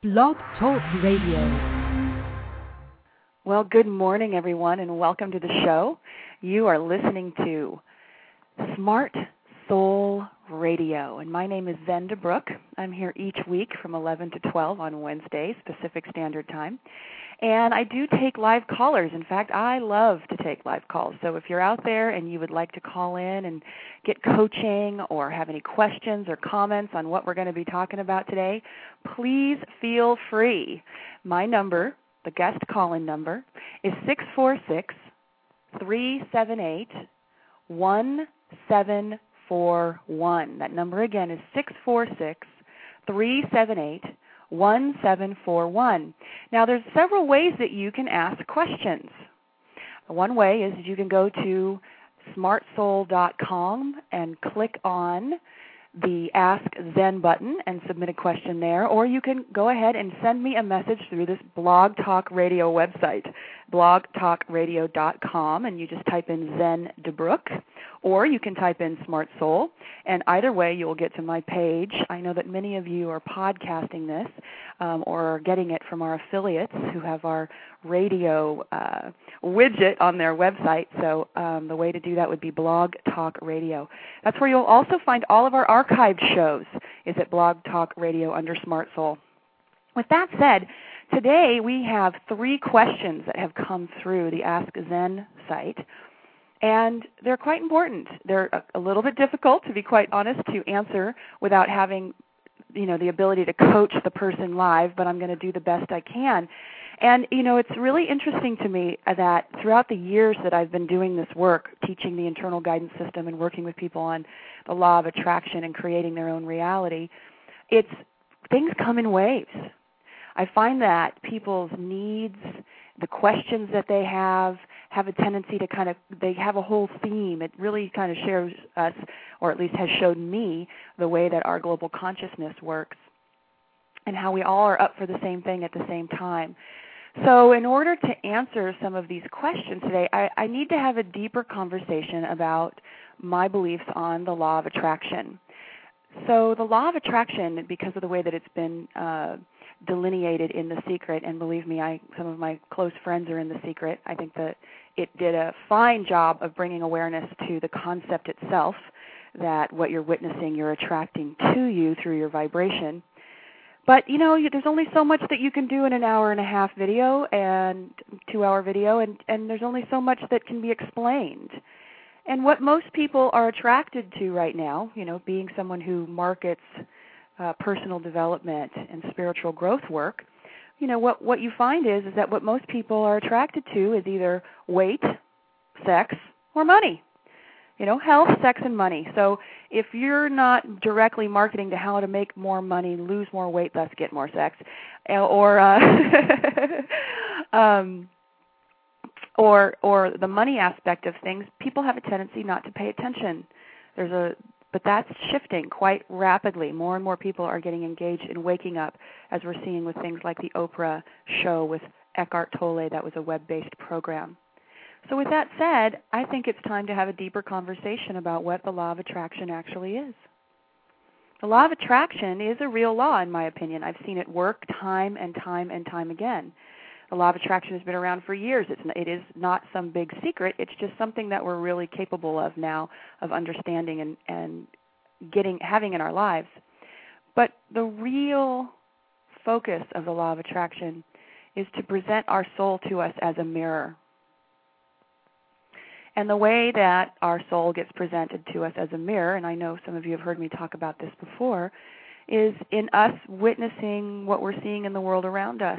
Blog Talk Radio. Well, good morning, everyone, and welcome to the show. You are listening to Smart Soul Radio, and my name is Zen DeBrook. I'm here each week from 11 to 12 on Wednesdays, Pacific Standard Time. And I do take live callers. In fact, I love to take live calls. So if you're out there and you would like to call in and get coaching or have any questions or comments on what we're going to be talking about today, please feel free. My number, the guest call-in number, is 646-378-1741. That number again is 646-378-1741. Now, there's several ways that you can ask questions. One way is you can go to smartsoul.com and click on the Ask Zen button and submit a question there, or you can go ahead and send me a message through this Blog Talk Radio website, blogtalkradio.com, and you just type in Zen DeBrook, or you can type in Smart Soul, and either way you'll get to my page. I know that many of you are podcasting this or getting it from our affiliates who have our radio widget on their website, so the way to do that would be Blog Talk Radio. That's where you'll also find all of our archived shows, is at Blog Talk Radio under Smart Soul. With that said, today we have 3 questions that have come through the Ask Zen site, and they're quite important. They're a little bit difficult, to be quite honest, to answer without having the ability to coach the person live, but I'm going to do the best I can. And, it's really interesting to me that throughout the years that I've been doing this work, teaching the internal guidance system and working with people on the law of attraction and creating their own reality, things come in waves. I find that people's needs, the questions that they have a tendency to they have a whole theme. It really kind of shares us, or at least has showed me, the way that our global consciousness works and how we all are up for the same thing at the same time. So in order to answer some of these questions today, I need to have a deeper conversation about my beliefs on the law of attraction. So the law of attraction, because of the way that it's been delineated in The Secret, and believe me, some of my close friends are in The Secret, I think that it did a fine job of bringing awareness to the concept itself, that what you're witnessing, you're attracting to you through your vibration. But, there's only so much that you can do in an hour-and-a-half video and 2-hour video, and there's only so much that can be explained. And what most people are attracted to right now, being someone who markets personal development and spiritual growth work, what you find is that what most people are attracted to is either weight, sex, or money. Health, sex, and money. So if you're not directly marketing to how to make more money, lose more weight, thus get more sex, or the money aspect of things, people have a tendency not to pay attention. But that's shifting quite rapidly. More and more people are getting engaged in waking up, as we're seeing with things like the Oprah show with Eckhart Tolle. That was a web-based program. So with that said, I think it's time to have a deeper conversation about what the law of attraction actually is. The law of attraction is a real law, in my opinion. I've seen it work time and time and time again. The law of attraction has been around for years. It is not some big secret. It's just something that we're really capable of now, of understanding and having in our lives. But the real focus of the law of attraction is to present our soul to us as a mirror. And the way that our soul gets presented to us as a mirror, and I know some of you have heard me talk about this before, is in us witnessing what we're seeing in the world around us.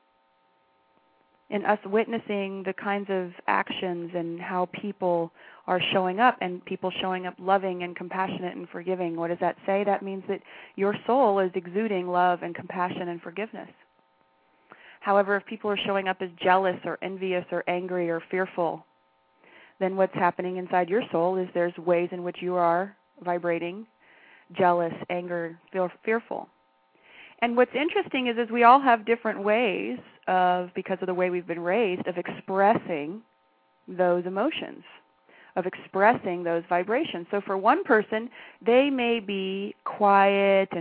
In us witnessing the kinds of actions and how people are showing up, and people showing up loving and compassionate and forgiving. What does that say? That means that your soul is exuding love and compassion and forgiveness. However, if people are showing up as jealous or envious or angry or fearful, then what's happening inside your soul is there's ways in which you are vibrating jealous, anger, fearful. And what's interesting is we all have different ways because of the way we've been raised, of expressing those emotions, of expressing those vibrations. So for one person, they may be quiet and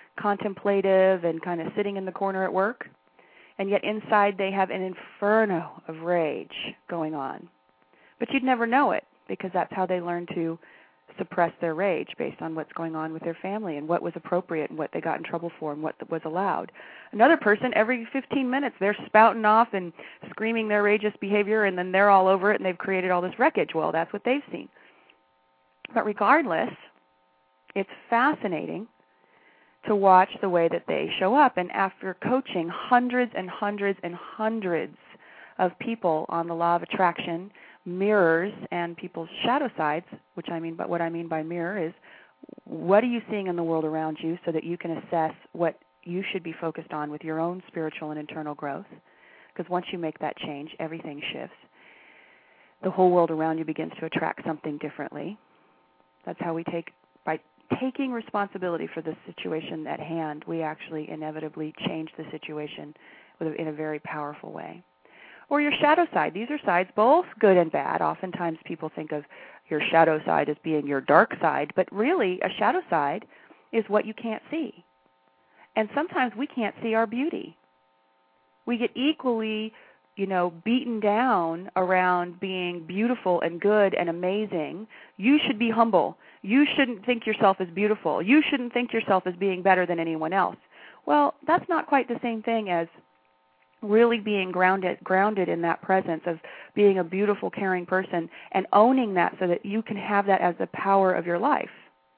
contemplative and kind of sitting in the corner at work, and yet inside they have an inferno of rage going on. But you'd never know it because that's how they learn to suppress their rage based on what's going on with their family and what was appropriate and what they got in trouble for and what was allowed. Another person, every 15 minutes, they're spouting off and screaming their rageous behavior, and then they're all over it and they've created all this wreckage. Well, that's what they've seen. But regardless, it's fascinating to watch the way that they show up. And after coaching hundreds and hundreds and hundreds of people on the law of attraction, mirrors, and people's shadow sides, what I mean by mirror is, what are you seeing in the world around you so that you can assess what you should be focused on with your own spiritual and internal growth? Because once you make that change, everything shifts. The whole world around you begins to attract something differently. That's how we by taking responsibility for the situation at hand, we actually inevitably change the situation in a very powerful way. Or your shadow side. These are sides, both good and bad. Oftentimes people think of your shadow side as being your dark side, but really a shadow side is what you can't see. And sometimes we can't see our beauty. We get equally, beaten down around being beautiful and good and amazing. You should be humble. You shouldn't think yourself as beautiful. You shouldn't think yourself as being better than anyone else. Well, that's not quite the same thing as really being grounded in that presence of being a beautiful, caring person and owning that so that you can have that as the power of your life.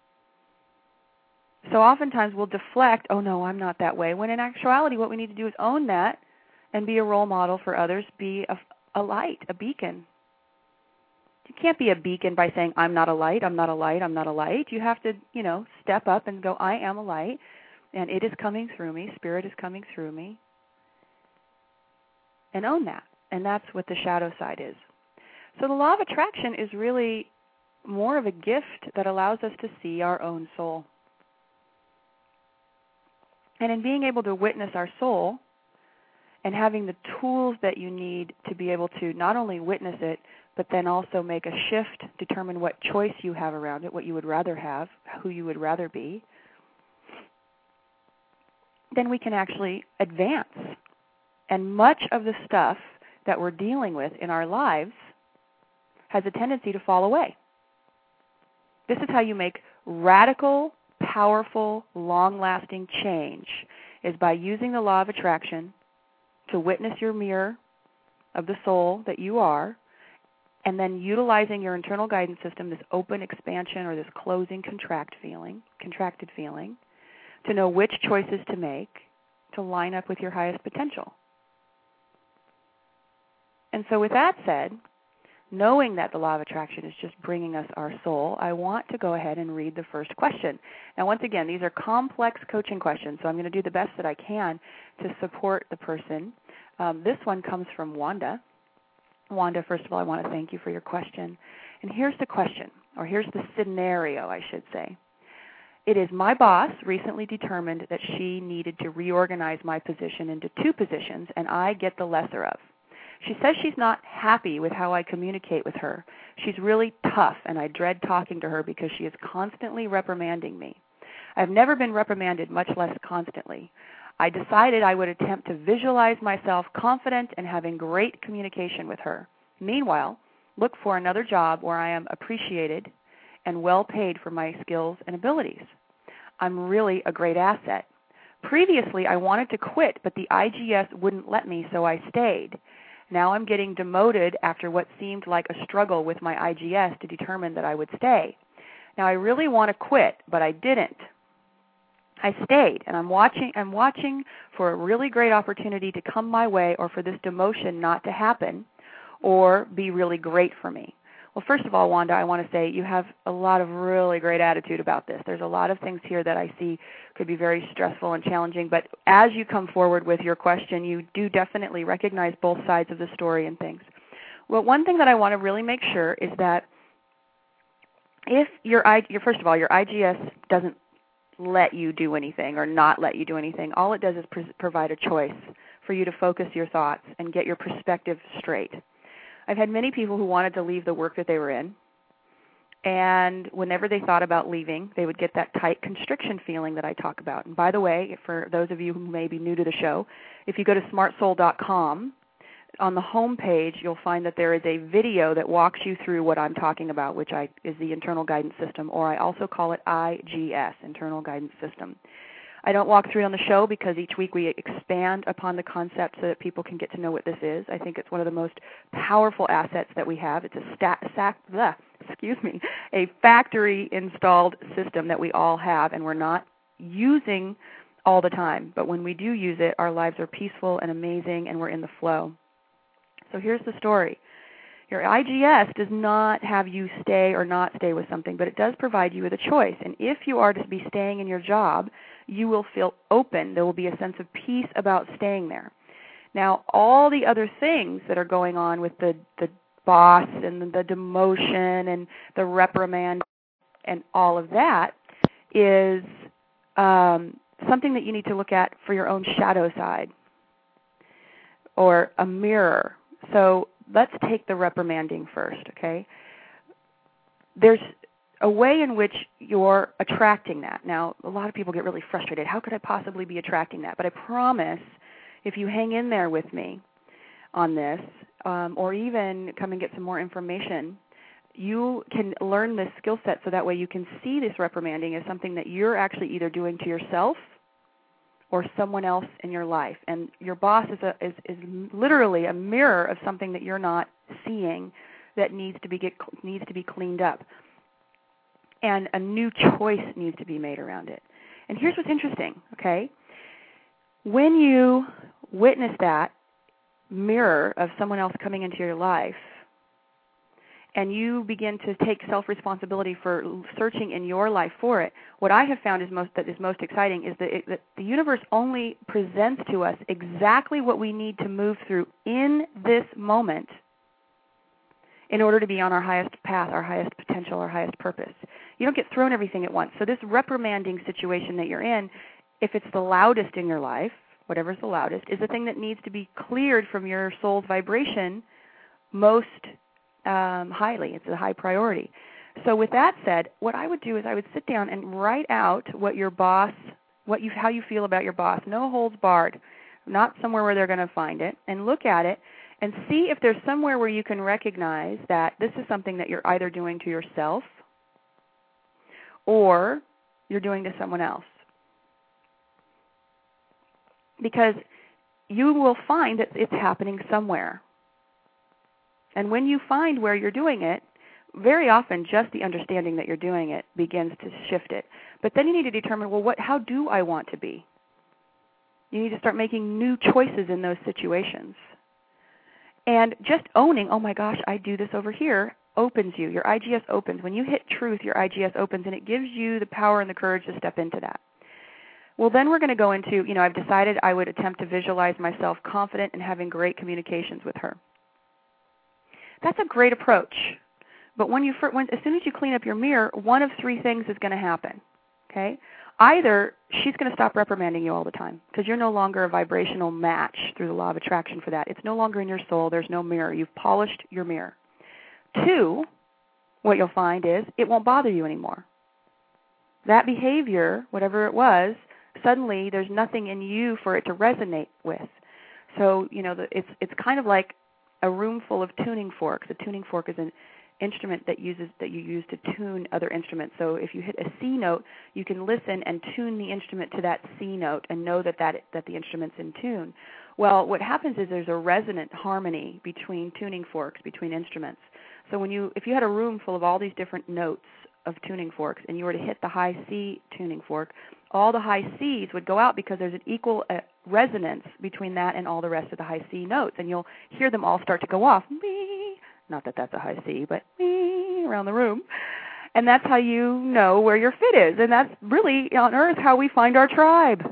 So oftentimes we'll deflect, oh no, I'm not that way, when in actuality what we need to do is own that and be a role model for others, be a light, a beacon. You can't be a beacon by saying, I'm not a light, I'm not a light, I'm not a light. You have to, step up and go, I am a light, and it is coming through me, Spirit is coming through me, and own that. And that's what the shadow side is. So the law of attraction is really more of a gift that allows us to see our own soul. And in being able to witness our soul and having the tools that you need to be able to not only witness it, but then also make a shift, determine what choice you have around it, what you would rather have, who you would rather be, then we can actually advance. And much of the stuff that we're dealing with in our lives has a tendency to fall away. This is how you make radical, powerful, long-lasting change, is by using the law of attraction to witness your mirror of the soul that you are, and then utilizing your internal guidance system, this open expansion or this closing contracted feeling, to know which choices to make to line up with your highest potential. And so with that said, knowing that the law of attraction is just bringing us our soul, I want to go ahead and read the first question. Now, once again, these are complex coaching questions, so I'm going to do the best that I can to support the person. This one comes from Wanda. Wanda, first of all, I want to thank you for your question. And here's the question, or here's the scenario, I should say. It is my boss recently determined that she needed to reorganize my position into 2 positions, and I get the lesser of. She says she's not happy with how I communicate with her. She's really tough, and I dread talking to her because she is constantly reprimanding me. I've never been reprimanded, much less constantly. I decided I would attempt to visualize myself confident and having great communication with her. Meanwhile, look for another job where I am appreciated and well paid for my skills and abilities. I'm really a great asset. Previously, I wanted to quit, but the IGS wouldn't let me, so I stayed. Now I'm getting demoted after what seemed like a struggle with my IGS to determine that I would stay. Now I really want to quit, but I didn't. I stayed, and I'm watching for a really great opportunity to come my way, or for this demotion not to happen or be really great for me. Well, first of all, Wanda, I want to say you have a lot of really great attitude about this. There's a lot of things here that I see could be very stressful and challenging, but as you come forward with your question, you do definitely recognize both sides of the story and things. Well, one thing that I want to really make sure is that if first of all, your IGS doesn't let you do anything or not let you do anything, all it does is provide a choice for you to focus your thoughts and get your perspective straight. I've had many people who wanted to leave the work that they were in, And whenever they thought about leaving, they would get that tight constriction feeling that I talk about. And by the way, for those of you who may be new to the show, if you go to smartsoul.com, on the home page, you'll find that there is a video that walks you through what I'm talking about, which is the internal guidance system, or I also call it IGS, internal guidance system. I don't walk through it on the show because each week we expand upon the concept so that people can get to know what this is. I think it's one of the most powerful assets that we have. It's a factory-installed system that we all have, and we're not using all the time. But when we do use it, our lives are peaceful and amazing, and we're in the flow. So here's the story. Your IGS does not have you stay or not stay with something, but it does provide you with a choice. And if you are to be staying in your job, you will feel open. There will be a sense of peace about staying there. Now, all the other things that are going on with the boss and the demotion and the reprimand and all of that is something that you need to look at for your own shadow side or a mirror. So let's take the reprimanding first, okay? There's a way in which you're attracting that. Now, a lot of people get really frustrated. How could I possibly be attracting that? But I promise, if you hang in there with me on this, or even come and get some more information, you can learn this skill set so that way you can see this reprimanding as something that you're actually either doing to yourself or someone else in your life. And your boss is literally a mirror of something that you're not seeing that needs to be cleaned up. And a new choice needs to be made around it. And here's what's interesting, okay? When you witness that mirror of someone else coming into your life, and you begin to take self-responsibility for searching in your life for it, what I have found is most exciting is that the universe only presents to us exactly what we need to move through in this moment in order to be on our highest path, our highest potential, our highest purpose. You don't get thrown everything at once. So this reprimanding situation that you're in, if it's the loudest in your life, whatever's the loudest, is the thing that needs to be cleared from your soul's vibration most highly. It's a high priority. So with that said, what I would do is I would sit down and write out what your boss, how you feel about your boss, no holds barred, not somewhere where they're going to find it, and look at it and see if there's somewhere where you can recognize that this is something that you're either doing to yourself or you're doing to someone else. Because you will find that it's happening somewhere. And when you find where you're doing it, very often just the understanding that you're doing it begins to shift it. But then you need to determine, well, how do I want to be? You need to start making new choices in those situations. And just owning, oh my gosh, I do this over here, opens you. Your IGS opens. When you hit truth, your IGS opens, and it gives you the power and the courage to step into that. Well, then we're going to go into, I've decided I would attempt to visualize myself confident and having great communications with her. That's a great approach. But as soon as you clean up your mirror, one of three things is going to happen, okay? Either she's going to stop reprimanding you all the time because you're no longer a vibrational match through the law of attraction for that. It's no longer in your soul. There's no mirror. You've polished your mirror. 2, what you'll find is it won't bother you anymore. That behavior, whatever it was, suddenly there's nothing in you for it to resonate with. So, it's kind of like a room full of tuning forks. A tuning fork is an instrument that you use to tune other instruments. So if you hit a C note, you can listen and tune the instrument to that C note and know that the instrument's in tune. Well, what happens is there's a resonant harmony between tuning forks, between instruments. So if you had a room full of all these different notes of tuning forks and you were to hit the high C tuning fork, all the high C's would go out because there's an equal resonance between that and all the rest of the high C notes, and you'll hear them all start to go off. Not that that's a high C, but around the room. And that's how you know where your fit is. And that's really, on Earth, how we find our tribe.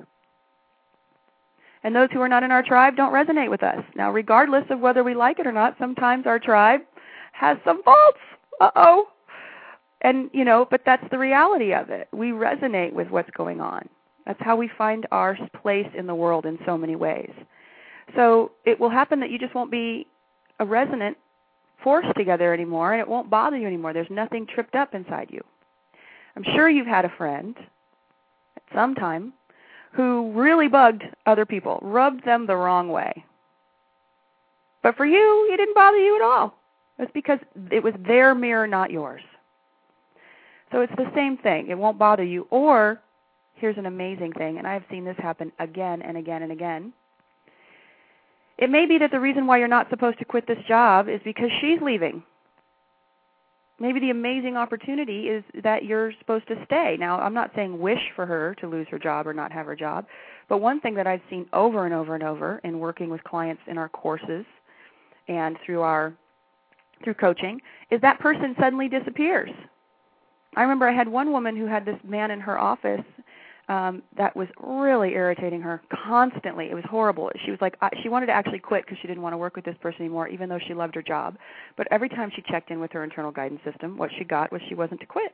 And those who are not in our tribe don't resonate with us. Now, regardless of whether we like it or not, sometimes our tribe has some faults. Uh-oh. And, but that's the reality of it. We resonate with what's going on. That's how we find our place in the world in so many ways. So it will happen that you just won't be a resonant forced together anymore, and it won't bother you anymore. There's nothing tripped up inside you. I'm sure you've had a friend at some time who really bugged other people, rubbed them the wrong way. But for you, it didn't bother you at all. It's because it was their mirror, not yours. So it's the same thing. It won't bother you. Or, here's an amazing thing, and I've seen this happen again and again and again. It may be that the reason why you're not supposed to quit this job is because she's leaving. Maybe the amazing opportunity is that you're supposed to stay. Now, I'm not saying wish for her to lose her job or not have her job, but one thing that I've seen over and over and over in working with clients in our courses and through coaching is that person suddenly disappears. I remember I had one woman who had this man in her office that was really irritating her constantly. It was horrible. She was like, she wanted to actually quit because she didn't want to work with this person anymore, even though she loved her job. But every time she checked in with her internal guidance system, what she got was she wasn't to quit.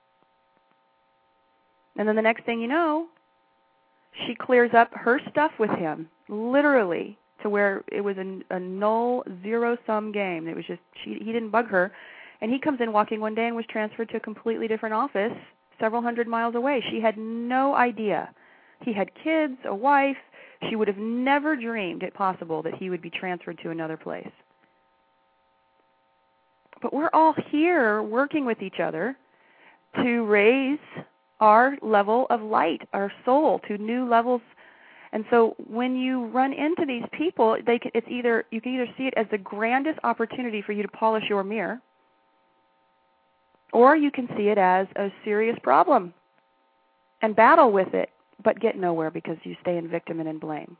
And then the next thing you know, she clears up her stuff with him, literally, to where it was a null, zero-sum game. It was just, he didn't bug her. And he comes in walking one day and was transferred to a completely different office several hundred miles away. She had no idea. He had kids, a wife. She would have never dreamed it possible that he would be transferred to another place. But we're all here working with each other to raise our level of light, our soul, to new levels. And so when you run into these people, you can either see it as the grandest opportunity for you to polish your mirror, or you can see it as a serious problem and battle with it, but get nowhere because you stay in victim and in blame.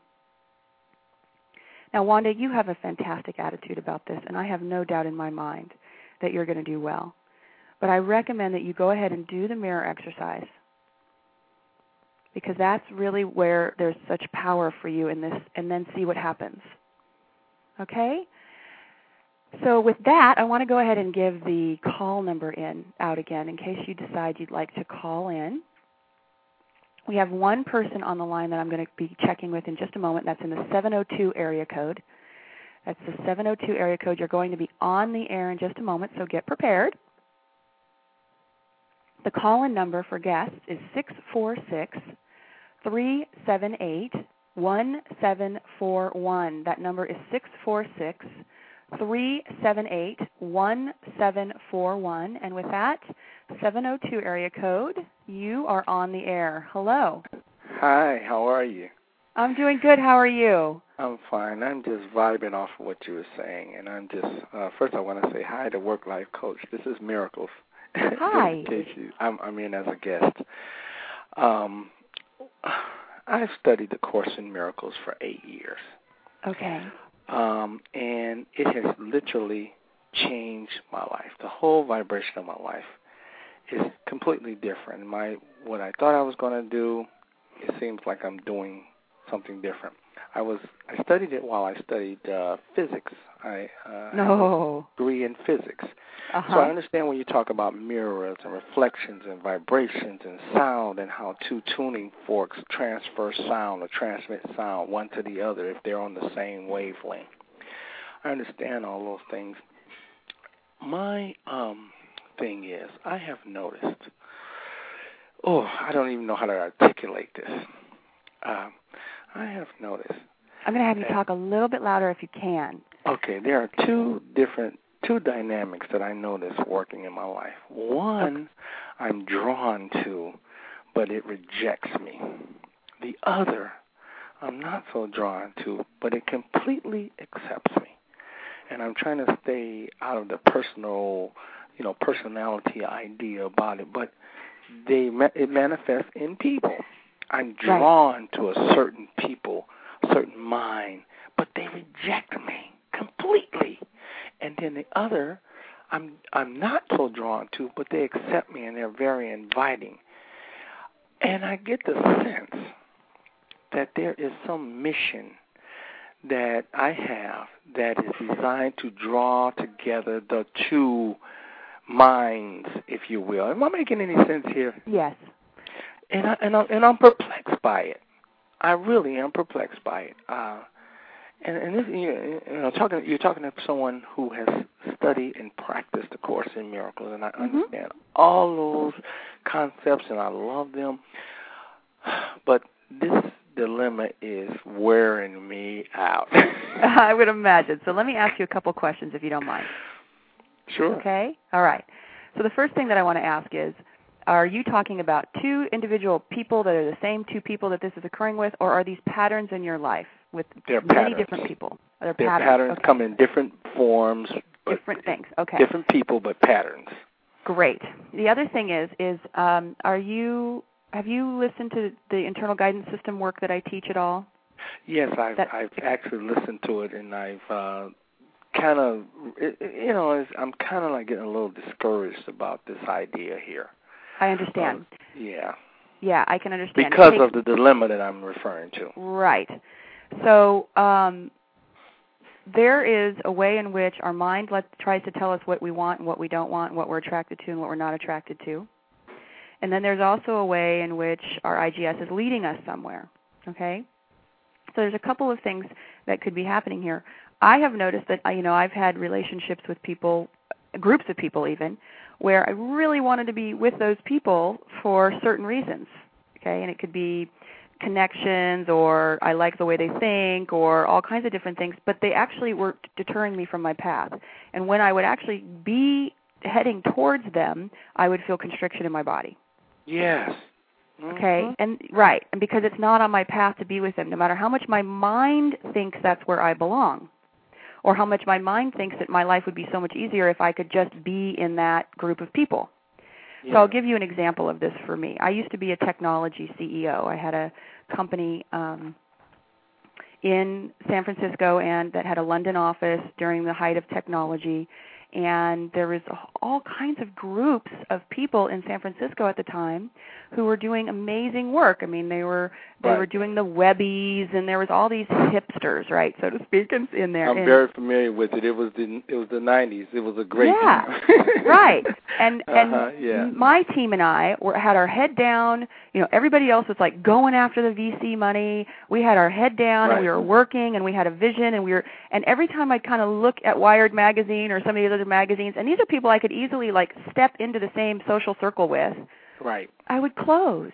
Now, Wanda, you have a fantastic attitude about this, and I have no doubt in my mind that you're going to do well. But I recommend that you go ahead and do the mirror exercise, because that's really where there's such power for you in this, and then see what happens. Okay? So with that, I want to go ahead and give the call number out again in case you decide you'd like to call in. We have one person on the line that I'm going to be checking with in just a moment. That's in the 702 area code. That's the 702 area code. You're going to be on the air in just a moment, so get prepared. The call-in number for guests is 646-378-1741. That number is 646-378-1741. And with that, 702 area code, you are on the air. Hello. Hi, how are you? I'm doing good. How are you? I'm fine. I'm just vibing off of what you were saying. And I'm just, first I want to say hi to Work Life Coach. This is Miracles. Hi. In case I'm in as a guest. I've studied the Course in Miracles for 8 years. Okay. And it has literally changed my life. The whole vibration of my life is completely different. What I thought I was going to do, it seems like I'm doing something different. I studied it while I studied physics. I have a degree in physics. Uh-huh. So I understand when you talk about mirrors and reflections and vibrations and sound and how two tuning forks transfer sound or transmit sound one to the other if they're on the same wavelength. I understand all those things. My thing is, I have noticed, I don't even know how to articulate this. I have noticed. I'm going to have you talk a little bit louder if you can. Okay, there are two dynamics that I notice working in my life. One, I'm drawn to, but it rejects me. The other, I'm not so drawn to, but it completely accepts me. And I'm trying to stay out of the personality idea about it, but it manifests in people. I'm drawn to a certain people, certain mind, but they reject me completely. And then the other, I'm not so drawn to, but they accept me and they're very inviting. And I get the sense that there is some mission that I have that is designed to draw together the two minds, if you will. Am I making any sense here? Yes. And I'm perplexed by it. I really am perplexed by it. And this, you're talking to someone who has studied and practiced the Course in Miracles, and I understand all those concepts, and I love them. But this dilemma is wearing me out. I would imagine. So let me ask you a couple questions, if you don't mind. Sure. Okay? All right. So the first thing that I want to ask is, are you talking about two individual people that are the same two people that this is occurring with, or are these patterns in your life with many different people? Their patterns come in different forms. Different things, okay. Different people, but patterns. Great. The other thing is have you listened to the internal guidance system work that I teach at all? Yes, I've actually listened to it, and I've kind of, I'm kind of like getting a little discouraged about this idea here. I understand. Yeah. Yeah, I can understand. Because of the dilemma that I'm referring to. Right. So there is a way in which our mind tries to tell us what we want and what we don't want, and what we're attracted to and what we're not attracted to. And then there's also a way in which our IGS is leading us somewhere. Okay? So there's a couple of things that could be happening here. I have noticed that, I've had relationships with people, groups of people even, where I really wanted to be with those people for certain reasons, okay? And it could be connections, or I like the way they think, or all kinds of different things, but they actually were deterring me from my path. And when I would actually be heading towards them, I would feel constriction in my body. Yes. Okay, and because it's not on my path to be with them, no matter how much my mind thinks that's where I belong, or how much my mind thinks that my life would be so much easier if I could just be in that group of people. Yeah. So I'll give you an example of this for me. I used to be a technology CEO. I had a company in San Francisco and that had a London office during the height of technology, and there was all kinds of groups of people in San Francisco at the time who were doing amazing work. I mean, they were doing the Webbies, and there was all these hipsters, right, so to speak, in there. I'm very familiar with it. It was the 90s. It was a great time. Right. And my team and I had our head down. Everybody else was like going after the VC money. We had our head down, and we were working, and we had a vision, and every time I'd kind of look at Wired magazine or some of the other magazines, and these are people I could easily step into the same social circle with. Right. I would close.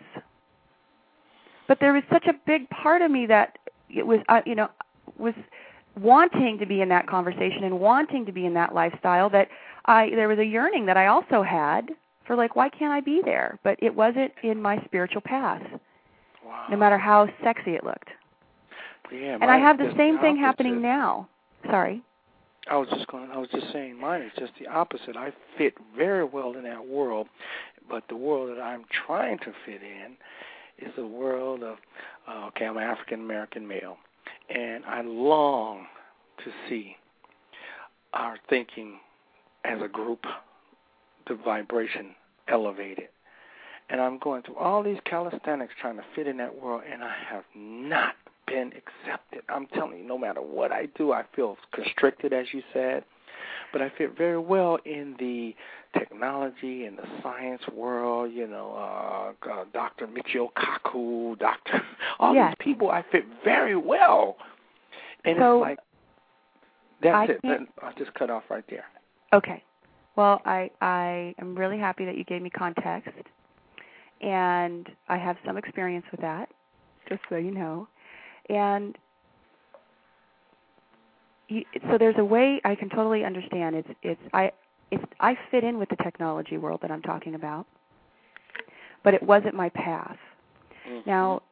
But there was such a big part of me that it was, was wanting to be in that conversation and wanting to be in that lifestyle, that there was a yearning that I also had for why can't I be there? But it wasn't in my spiritual path. Wow. No matter how sexy it looked. Yeah. And I have the same thing happening now. Sorry. I was just saying, mine is just the opposite. I fit very well in that world, but the world that I'm trying to fit in is the world of, I'm an African-American male, and I long to see our thinking as a group, the vibration elevated. And I'm going through all these calisthenics trying to fit in that world, and I have not been accepted. I'm telling you, no matter what I do, I feel constricted, as you said, but I fit very well in the technology and the science world, Dr. Michio Kaku, these people, I fit very well. And so it's that's it. I'll just cut off right there. Okay. Well, I am really happy that you gave me context, and I have some experience with that, just so you know. And so there's a way I can totally understand. I fit in with the technology world that I'm talking about, but it wasn't my path. Mm-hmm. Now,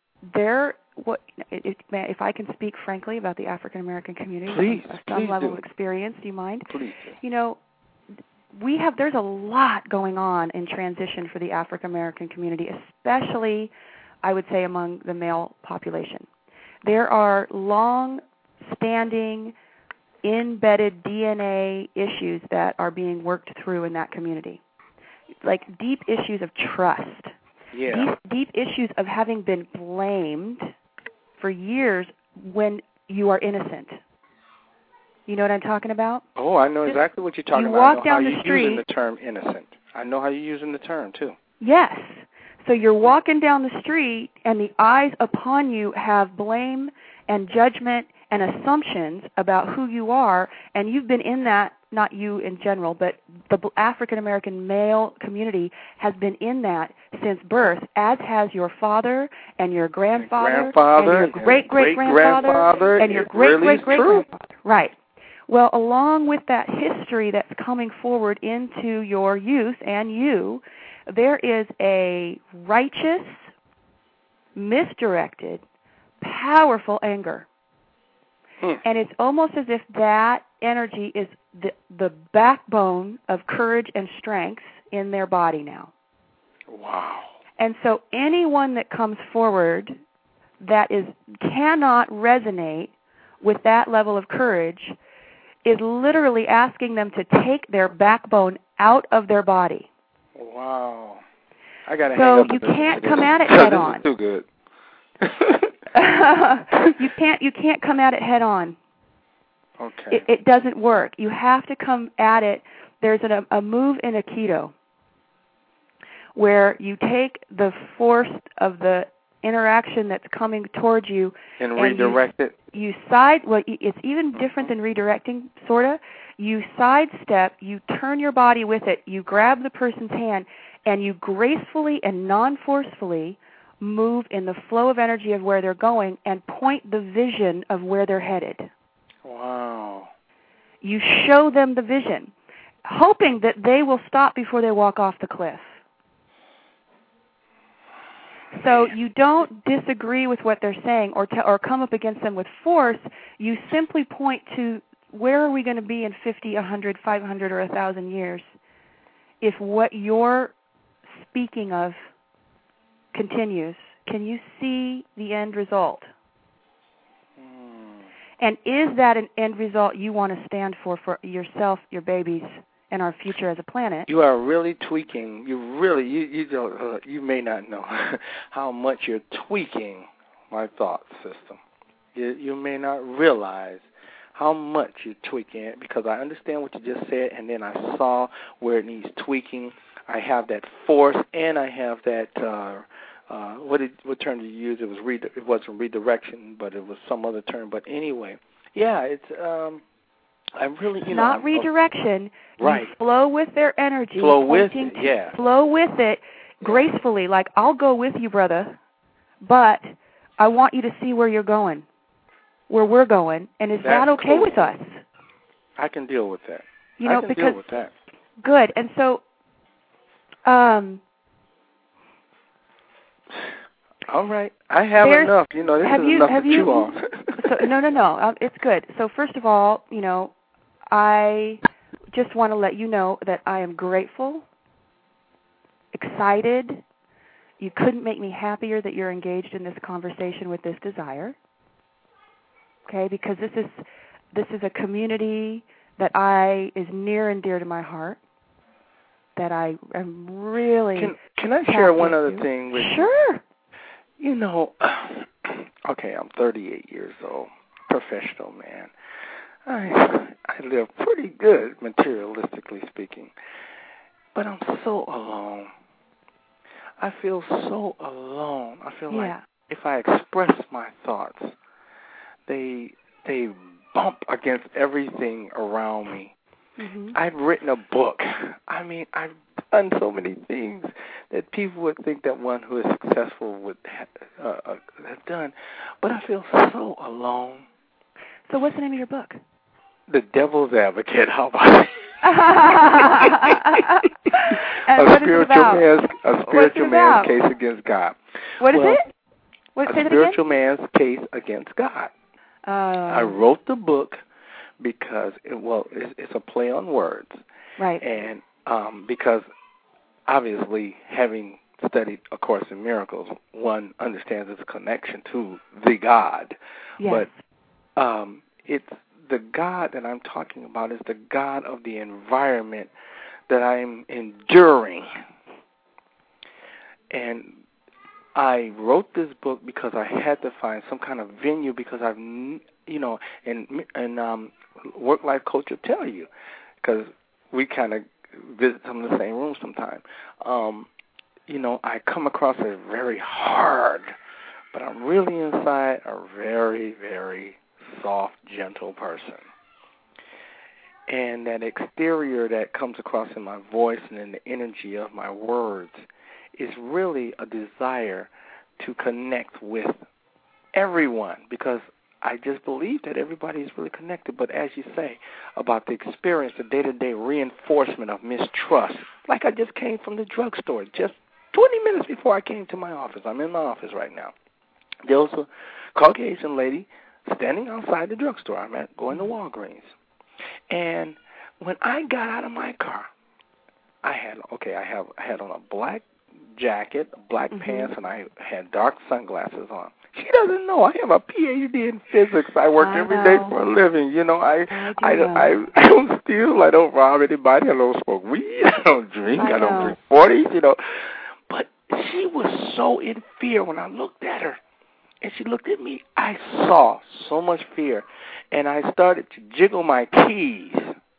if I can speak frankly about the African American community, some level of experience, do you mind? Please. There's a lot going on in transition for the African American community, especially, I would say, among the male population. There are long-standing, embedded DNA issues that are being worked through in that community, like deep issues of trust, deep issues of having been blamed for years when you are innocent. You know what I'm talking about? Oh, I know exactly what you're talking about. You walk down the street. Using the term innocent. I know how you're using the term, too. Yes. So you're walking down the street, and the eyes upon you have blame and judgment and assumptions about who you are, and you've been in that, not you in general, but the African American male community has been in that since birth, as has your father and your grandfather and your great-great-grandfather and your great-great-great-grandfather. Right. Well, along with that history that's coming forward into your youth and you, there is a righteous, misdirected, powerful anger. And it's almost as if that energy is the backbone of courage and strength in their body now. Wow. And so anyone that comes forward that cannot resonate with that level of courage is literally asking them to take their backbone out of their body. Wow. I got to hang So up you can't come at it head on. This is too good. You can't come at it head on. Okay. It doesn't work. You have to come at it. There's a move in Aikido where you take the force of the interaction that's coming towards you and redirect it. It's even different than redirecting, sort of. You sidestep, you turn your body with it, you grab the person's hand, and you gracefully and non-forcefully move in the flow of energy of where they're going and point the vision of where they're headed. Wow. You show them the vision, hoping that they will stop before they walk off the cliff. So you don't disagree with what they're saying or come up against them with force. You simply point to where are we going to be in 50, 100, 500, or 1,000 years if what you're speaking of continues. Can you see the end result? And is that an end result you want to stand for yourself, your babies, and our future as a planet? You are really tweaking. You may not know how much you're tweaking my thought system. You may not realize how much you're tweaking it, because I understand what you just said, and then I saw where it needs tweaking. I have that force, and I have that. What term did you use? It wasn't redirection, but it was some other term. But anyway, yeah, it's. I really, not redirection. Right. You flow with their energy. Flow with it, yeah. Flow with it gracefully, like, I'll go with you, brother, but I want you to see where you're going, where we're going, and is that okay with us? I can deal with that. I can deal with that. Good. And so, all right. I have enough. This is enough to chew on. No. It's good. So first of all, I just want to let you know that I am grateful, excited. You couldn't make me happier that you're engaged in this conversation with this desire. Okay, because this is a community that is near and dear to my heart. That I am really. Can I share one other thing with you? Sure. Okay, I'm 38 years old, professional man. I live pretty good, materialistically speaking, but I'm so alone. I feel so alone. I feel like if I express my thoughts, they bump against everything around me. Mm-hmm. I've written a book. I mean, I've done so many things that people would think that one who is successful would have done, but I feel so alone. So what's the name of your book? The Devil's Advocate. How about it? A spiritual man's case against God. What is it? A spiritual man's case against God. I wrote the book because it's a play on words, right? And because obviously, having studied A Course in Miracles, one understands there's a connection to the God. Yes. But it's the God that I'm talking about is the God of the environment that I'm enduring. And I wrote this book because I had to find some kind of venue, because I've, and Work Life Coach will tell you, because we kind of visit some of the same rooms sometimes. I come across as very hard, but I'm really inside a very, very soft, gentle person. And that exterior that comes across in my voice and in the energy of my words is really a desire to connect with everyone, because I just believe that everybody is really connected. But as you say, about the experience, the day-to-day reinforcement of mistrust, like I just came from the drugstore, just 20 minutes before I came to my office. I'm in my office right now. There was a Caucasian lady standing outside the drugstore. I'm going to Walgreens. And when I got out of my car, I had on a black jacket, black pants, and I had dark sunglasses on. She doesn't know I have a PhD in physics. I work every day for a living. You know, I don't steal. I don't rob anybody. I don't smoke weed. I don't drink. I don't drink 40s. You know, but she was so in fear when I looked at her. And she looked at me. I saw so much fear. And I started to jiggle my keys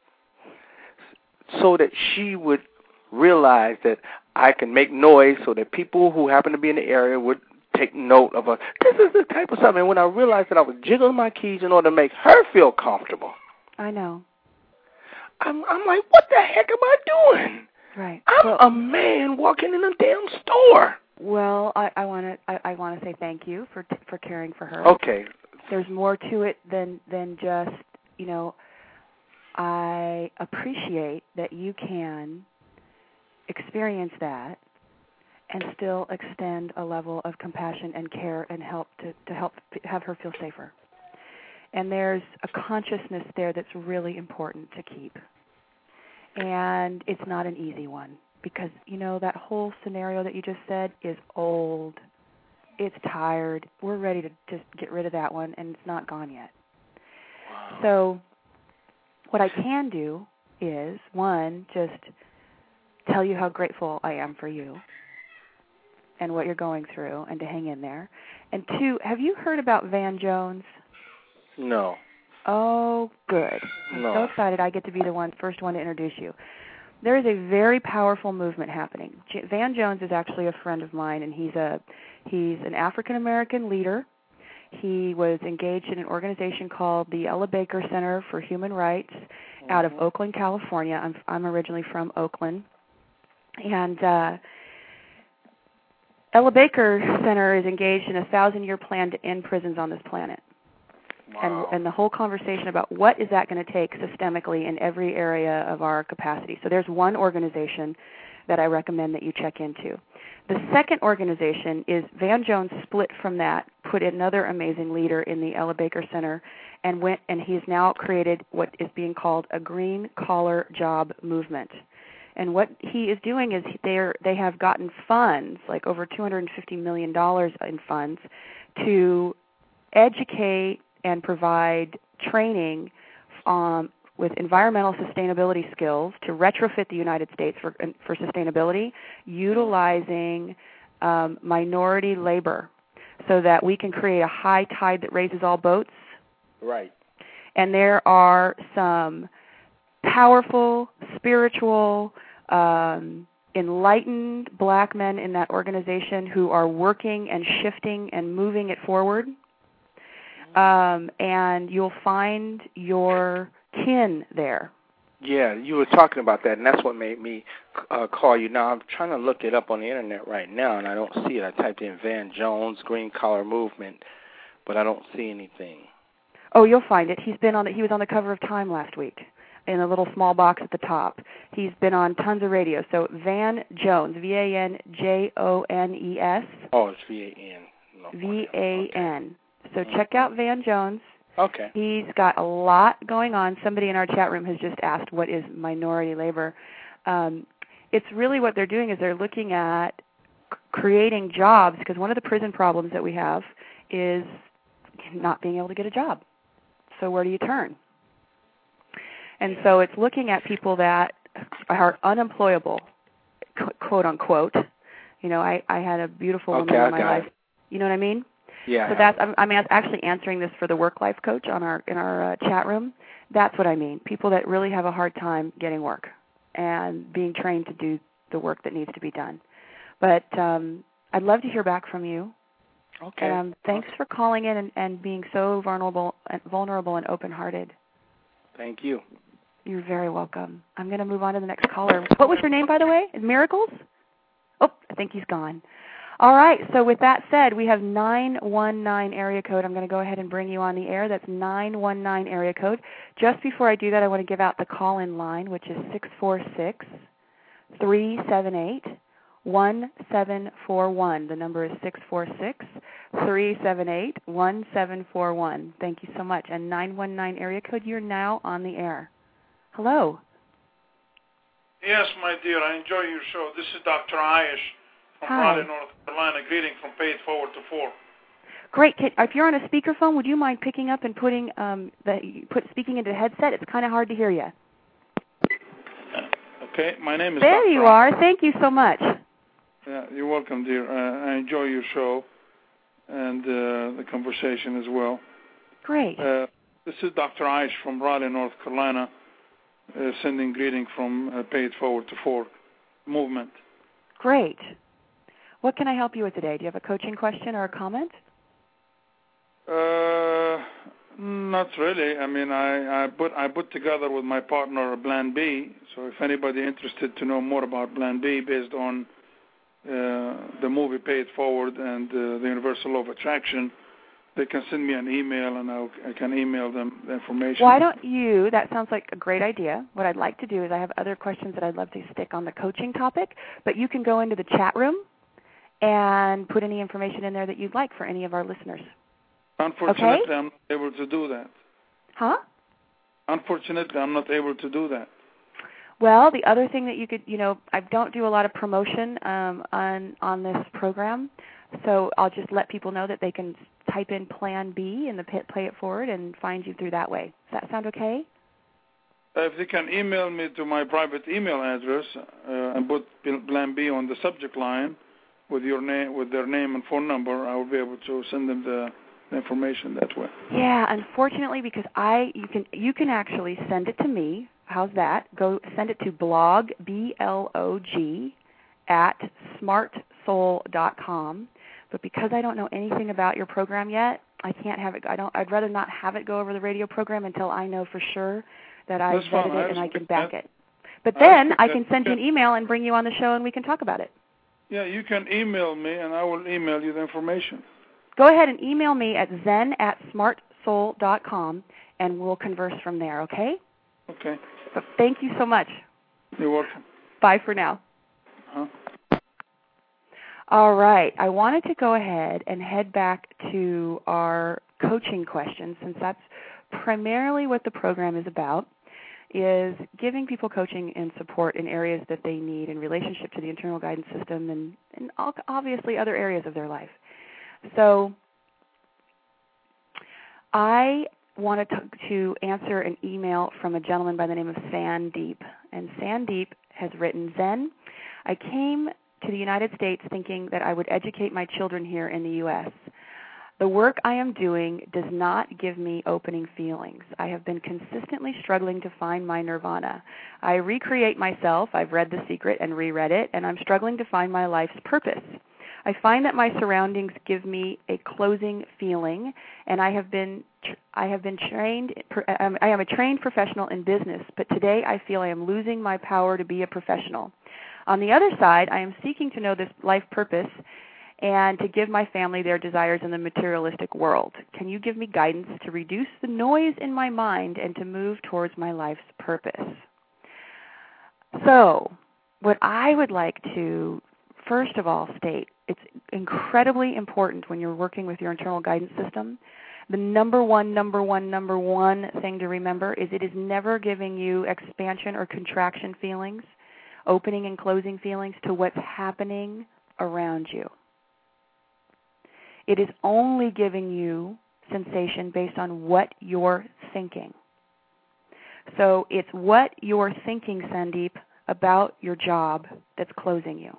so that she would realize that I can make noise so that people who happen to be in the area would take note of this is the type of stuff. And when I realized that I was jiggling my keys in order to make her feel comfortable. I know. I'm like, what the heck am I doing? Right. I'm a man walking in a damn store. Well, I want to say thank you for caring for her. Okay. There's more to it than just, you know, I appreciate that you can experience that and still extend a level of compassion and care and help to help have her feel safer. And there's a consciousness there that's really important to keep. And it's not an easy one because, you know, that whole scenario that you just said is old. It's tired. We're ready to just get rid of that one, and it's not gone yet. Wow. So what I can do is, one, just tell you how grateful I am for you and what you're going through and to hang in there. And two, have you heard about Van Jones? No. Oh, good. I'm so excited I get to be the first one to introduce you. There is a very powerful movement happening. Van Jones is actually a friend of mine, and he's an African-American leader. He was engaged in an organization called the Ella Baker Center for Human Rights out of Oakland, California. I'm originally from Oakland. And Ella Baker Center is engaged in a 1,000-year plan to end prisons on this planet. Wow. And the whole conversation about what is that going to take systemically in every area of our capacity. So there's one organization that I recommend that you check into. The second organization is Van Jones split from that, put another amazing leader in the Ella Baker Center, and he's now created what is being called a green collar job movement. And what he is doing is they have gotten funds, like over $250 million in funds, to educate and provide training with environmental sustainability skills to retrofit the United States for sustainability, utilizing minority labor so that we can create a high tide that raises all boats. Right. And there are some powerful, spiritual, enlightened black men in that organization who are working and shifting and moving it forward. And you'll find your kin there. Yeah, you were talking about that, and that's what made me call you. Now, I'm trying to look it up on the Internet right now, and I don't see it. I typed in Van Jones, Green Collar Movement, but I don't see anything. Oh, you'll find it. He was on the cover of Time last week in a little small box at the top. He's been on tons of radio. So Van Jones, VanJones. Oh, it's VAN. No, VAN. Okay. So check out Van Jones. Okay. He's got a lot going on. Somebody in our chat room has just asked, what is minority labor? It's really what they're doing is they're looking at creating jobs, because one of the prison problems that we have is not being able to get a job. So where do you turn? And so it's looking at people that are unemployable, quote unquote. You know, I had a beautiful woman in my life. You know what I mean? Yeah. So I'm actually answering this for the Work Life Coach in our chat room. That's what I mean. People that really have a hard time getting work and being trained to do the work that needs to be done. But I'd love to hear back from you. Okay. Thanks for calling in and being so vulnerable and open-hearted. Thank you. You're very welcome. I'm going to move on to the next caller. What was your name, by the way? Miracles? Oh, I think he's gone. All right, so with that said, we have 919 area code. I'm going to go ahead and bring you on the air. That's 919 area code. Just before I do that, I want to give out the call-in line, which is 646-378-1741. The number is 646-378-1741. Thank you so much. And 919 area code, you're now on the air. Hello. Yes, my dear, I enjoy your show. This is Dr. Aish from Raleigh, North Carolina, greeting from Pay It Forward to 4. Great. If you're on a speakerphone, would you mind picking up and putting speaking into the headset? It's kind of hard to hear you. Okay, my name is There Dr. you are. Thank you so much. Yeah, you're welcome, dear. I enjoy your show and the conversation as well. Great. This is Dr. Aish from Raleigh, North Carolina, sending greeting from Pay It Forward to 4 movement. Great. What can I help you with today? Do you have a coaching question or a comment? Not really. I mean, I put together with my partner a Plan B. So if anybody interested to know more about Plan B based on the movie Pay It Forward and the Universal Law of Attraction, they can send me an email and I can email them the information. Why don't you, that sounds like a great idea. What I'd like to do is I have other questions that I'd love to stick on the coaching topic, but you can go into the chat room and put any information in there that you'd like for any of our listeners. Unfortunately, okay? I'm not able to do that. Huh? Unfortunately, I'm not able to do that. Well, the other thing that you could, I don't do a lot of promotion on this program, so I'll just let people know that they can type in Plan B in the Pay It Forward and find you through that way. Does that sound okay? If they can email me to my private email address and put Plan B on the subject line with their name and phone number, I will be able to send them the information that way. Yeah, unfortunately, because you can actually send it to me. How's that? Go send it to blog, B-L-O-G, at smartsoul.com. But because I don't know anything about your program yet, I can't have it. I'd rather not have it go over the radio program until I know for sure that I've vetted it and I can back it. But then I can send you an email and bring you on the show and we can talk about it. Yeah, you can email me and I will email you the information. Go ahead and email me at zen@smartsoul.com and we'll converse from there, okay? Okay. But thank you so much. You're welcome. Bye for now. All right. I wanted to go ahead and head back to our coaching questions, since that's primarily what the program is about, is giving people coaching and support in areas that they need in relationship to the internal guidance system and obviously other areas of their life. So I wanted to answer an email from a gentleman by the name of Sandeep. And Sandeep has written, Zen, I came to the United States thinking that I would educate my children here in the U.S. The work I am doing does not give me opening feelings. I have been consistently struggling to find my nirvana. I recreate myself. I've read The Secret and reread it, and I'm struggling to find my life's purpose. I find that my surroundings give me a closing feeling, and I am a trained professional in business, but today I feel I am losing my power to be a professional. On the other side, I am seeking to know this life purpose and to give my family their desires in the materialistic world. Can you give me guidance to reduce the noise in my mind and to move towards my life's purpose? So, what I would like to first of all state, it's incredibly important when you're working with your internal guidance system. The number one thing to remember is it is never giving you expansion or contraction feelings, opening and closing feelings to what's happening around you. It is only giving you sensation based on what you're thinking. So it's what you're thinking, Sandeep, about your job that's closing you.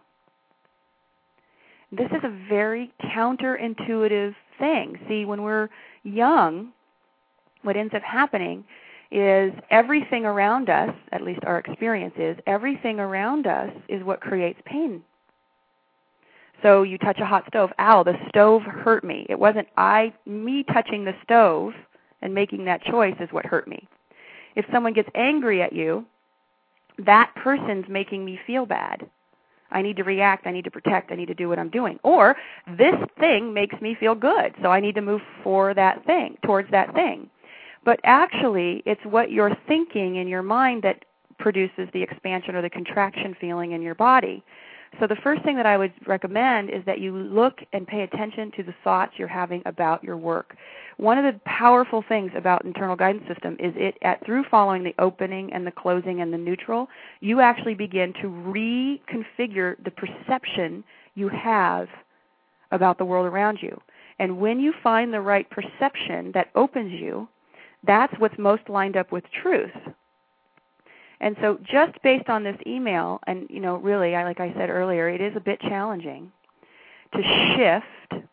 This is a very counterintuitive thing. See, when we're young, what ends up happening is everything around us, at least our experience is, everything around us is what creates pain. So you touch a hot stove. Ow, the stove hurt me. It wasn't me touching the stove and making that choice is what hurt me. If someone gets angry at you, that person's making me feel bad. I need to react, I need to protect, I need to do what I'm doing. Or this thing makes me feel good, so I need to move towards that thing. But actually, it's what you're thinking in your mind that produces the expansion or the contraction feeling in your body. So the first thing that I would recommend is that you look and pay attention to the thoughts you're having about your work. One of the powerful things about internal guidance system is through following the opening and the closing and the neutral, you actually begin to reconfigure the perception you have about the world around you. And when you find the right perception that opens you, that's what's most lined up with truth. And so just based on this email, and really, like I said earlier, it is a bit challenging to shift.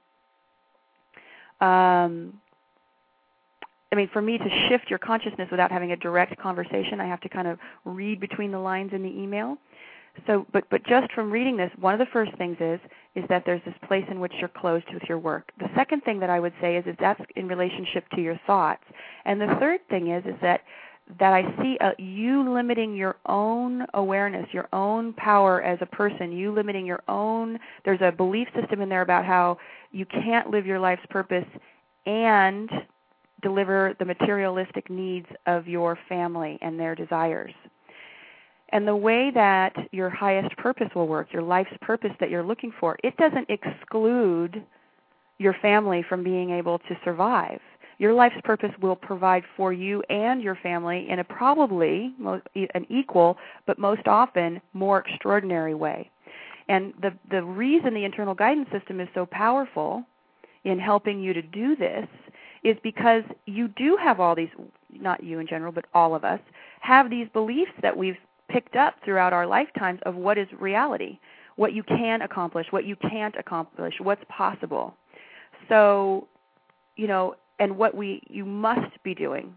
For me to shift your consciousness without having a direct conversation, I have to kind of read between the lines in the email. So, but just from reading this, one of the first things is that there's this place in which you're closed with your work. The second thing that I would say is that's in relationship to your thoughts. And the third thing is that I see you limiting your own awareness, your own power as a person, you limiting your own, there's a belief system in there about how you can't live your life's purpose and deliver the materialistic needs of your family and their desires. And the way that your highest purpose will work, your life's purpose that you're looking for, it doesn't exclude your family from being able to survive. Your life's purpose will provide for you and your family in a probably an equal, but most often more extraordinary way. And the reason the internal guidance system is so powerful in helping you to do this is because you do have all these, not you in general, but all of us, have these beliefs that we've picked up throughout our lifetimes of what is reality, what you can accomplish, what you can't accomplish, what's possible. So, and what you must be doing.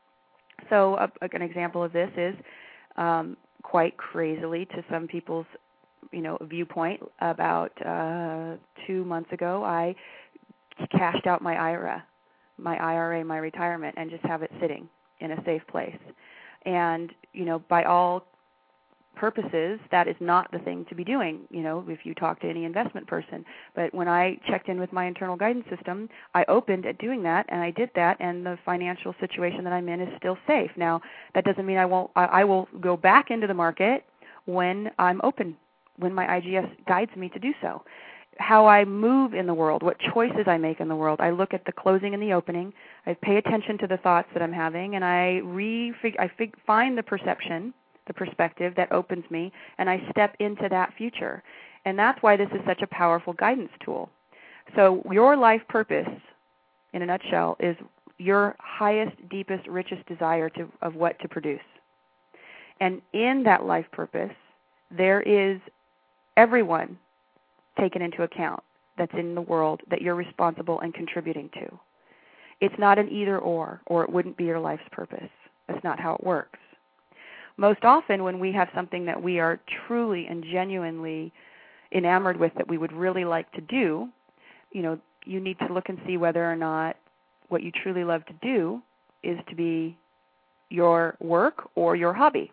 So an example of this is quite crazily to some people's, viewpoint. About 2 months ago, I cashed out my IRA, my retirement, and just have it sitting in a safe place. And, by all purposes, that is not the thing to be doing, if you talk to any investment person. But when I checked in with my internal guidance system, I opened at doing that, and I did that, and the financial situation that I'm in is still safe. Now, that doesn't mean I will go back into the market when I'm open, when my IGS guides me to do so. How I move in the world, what choices I make in the world. I look at the closing and the opening. I pay attention to the thoughts that I'm having, and I find the perception, the perspective that opens me, and I step into that future. And that's why this is such a powerful guidance tool. So your life purpose, in a nutshell, is your highest, deepest, richest desire of what to produce. And in that life purpose, there is everyone taken into account that's in the world that you're responsible and contributing to. It's not an either or it wouldn't be your life's purpose. That's not how it works. Most often when we have something that we are truly and genuinely enamored with that we would really like to do, you need to look and see whether or not what you truly love to do is to be your work or your hobby.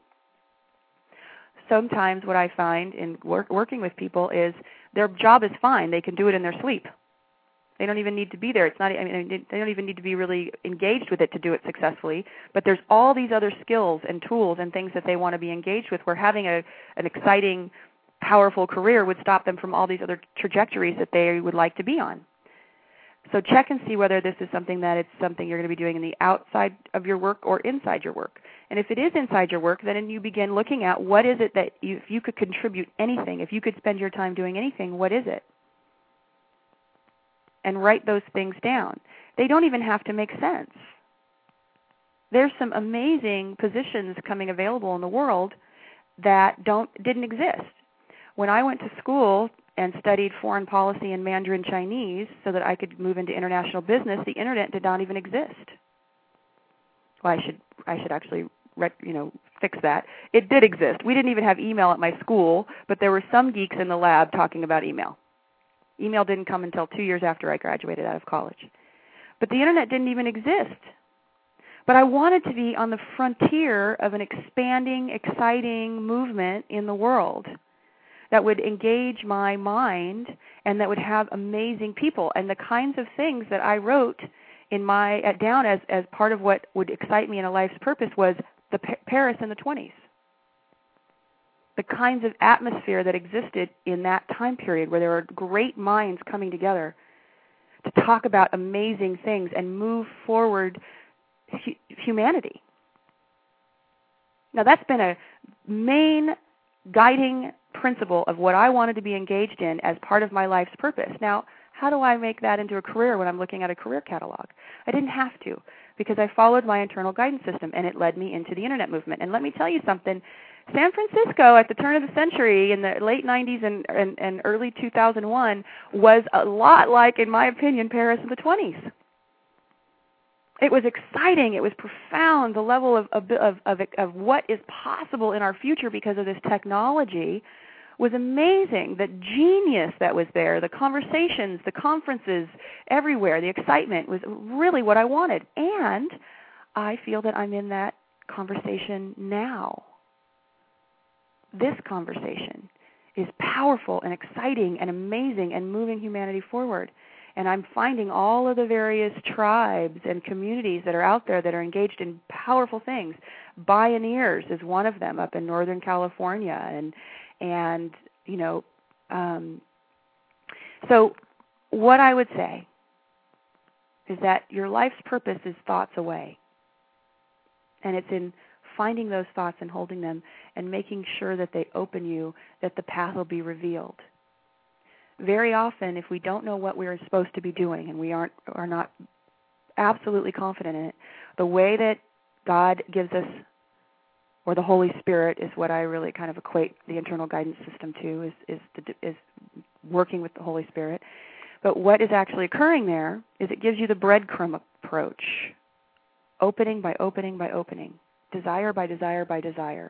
Sometimes what I find in working with people is their job is fine. They can do it in their sleep. They don't even need to be there. They don't even need to be really engaged with it to do it successfully. But there's all these other skills and tools and things that they want to be engaged with where having an exciting, powerful career would stop them from all these other trajectories that they would like to be on. So check and see whether this is something that it's something you're going to be doing in the outside of your work or inside your work. And if it is inside your work, then you begin looking at what is it that if you could contribute anything, if you could spend your time doing anything, what is it? And write those things down. They don't even have to make sense. There's some amazing positions coming available in the world that didn't exist. When I went to school and studied foreign policy in Mandarin Chinese so that I could move into international business, the internet did not even exist. Well, I should actually fix that. It did exist. We didn't even have email at my school, but there were some geeks in the lab talking about email. Email didn't come until 2 years after I graduated out of college. But the internet didn't even exist. But I wanted to be on the frontier of an expanding, exciting movement in the world that would engage my mind and that would have amazing people. And the kinds of things that I wrote down as part of what would excite me in a life's purpose was the Paris in the 20s. The kinds of atmosphere that existed in that time period where there were great minds coming together to talk about amazing things and move forward humanity. Now that's been a main guiding principle of what I wanted to be engaged in as part of my life's purpose. Now, how do I make that into a career when I'm looking at a career catalog? I didn't have to, because I followed my internal guidance system, and it led me into the internet movement. And let me tell you something, San Francisco at the turn of the century in the late 90s and early 2001 was a lot like, in my opinion, Paris in the 20s. It was exciting. It was profound, the level of what is possible in our future because of this technology was amazing. The genius that was there, the conversations, the conferences, everywhere, the excitement was really what I wanted. And I feel that I'm in that conversation now. This conversation is powerful and exciting and amazing and moving humanity forward. And I'm finding all of the various tribes and communities that are out there that are engaged in powerful things. Bioneers is one of them up in Northern California, and you know, so what I would say is that your life's purpose is thoughts away, and it's in finding those thoughts and holding them and making sure that they open you, that the path will be revealed. Very often, if we don't know what we're supposed to be doing and we are not absolutely confident in it, the way that God gives us, or the Holy Spirit is what I really kind of equate the internal guidance system to, is working with the Holy Spirit. But what is actually occurring there is it gives you the breadcrumb approach, opening by opening by opening, desire by desire by desire.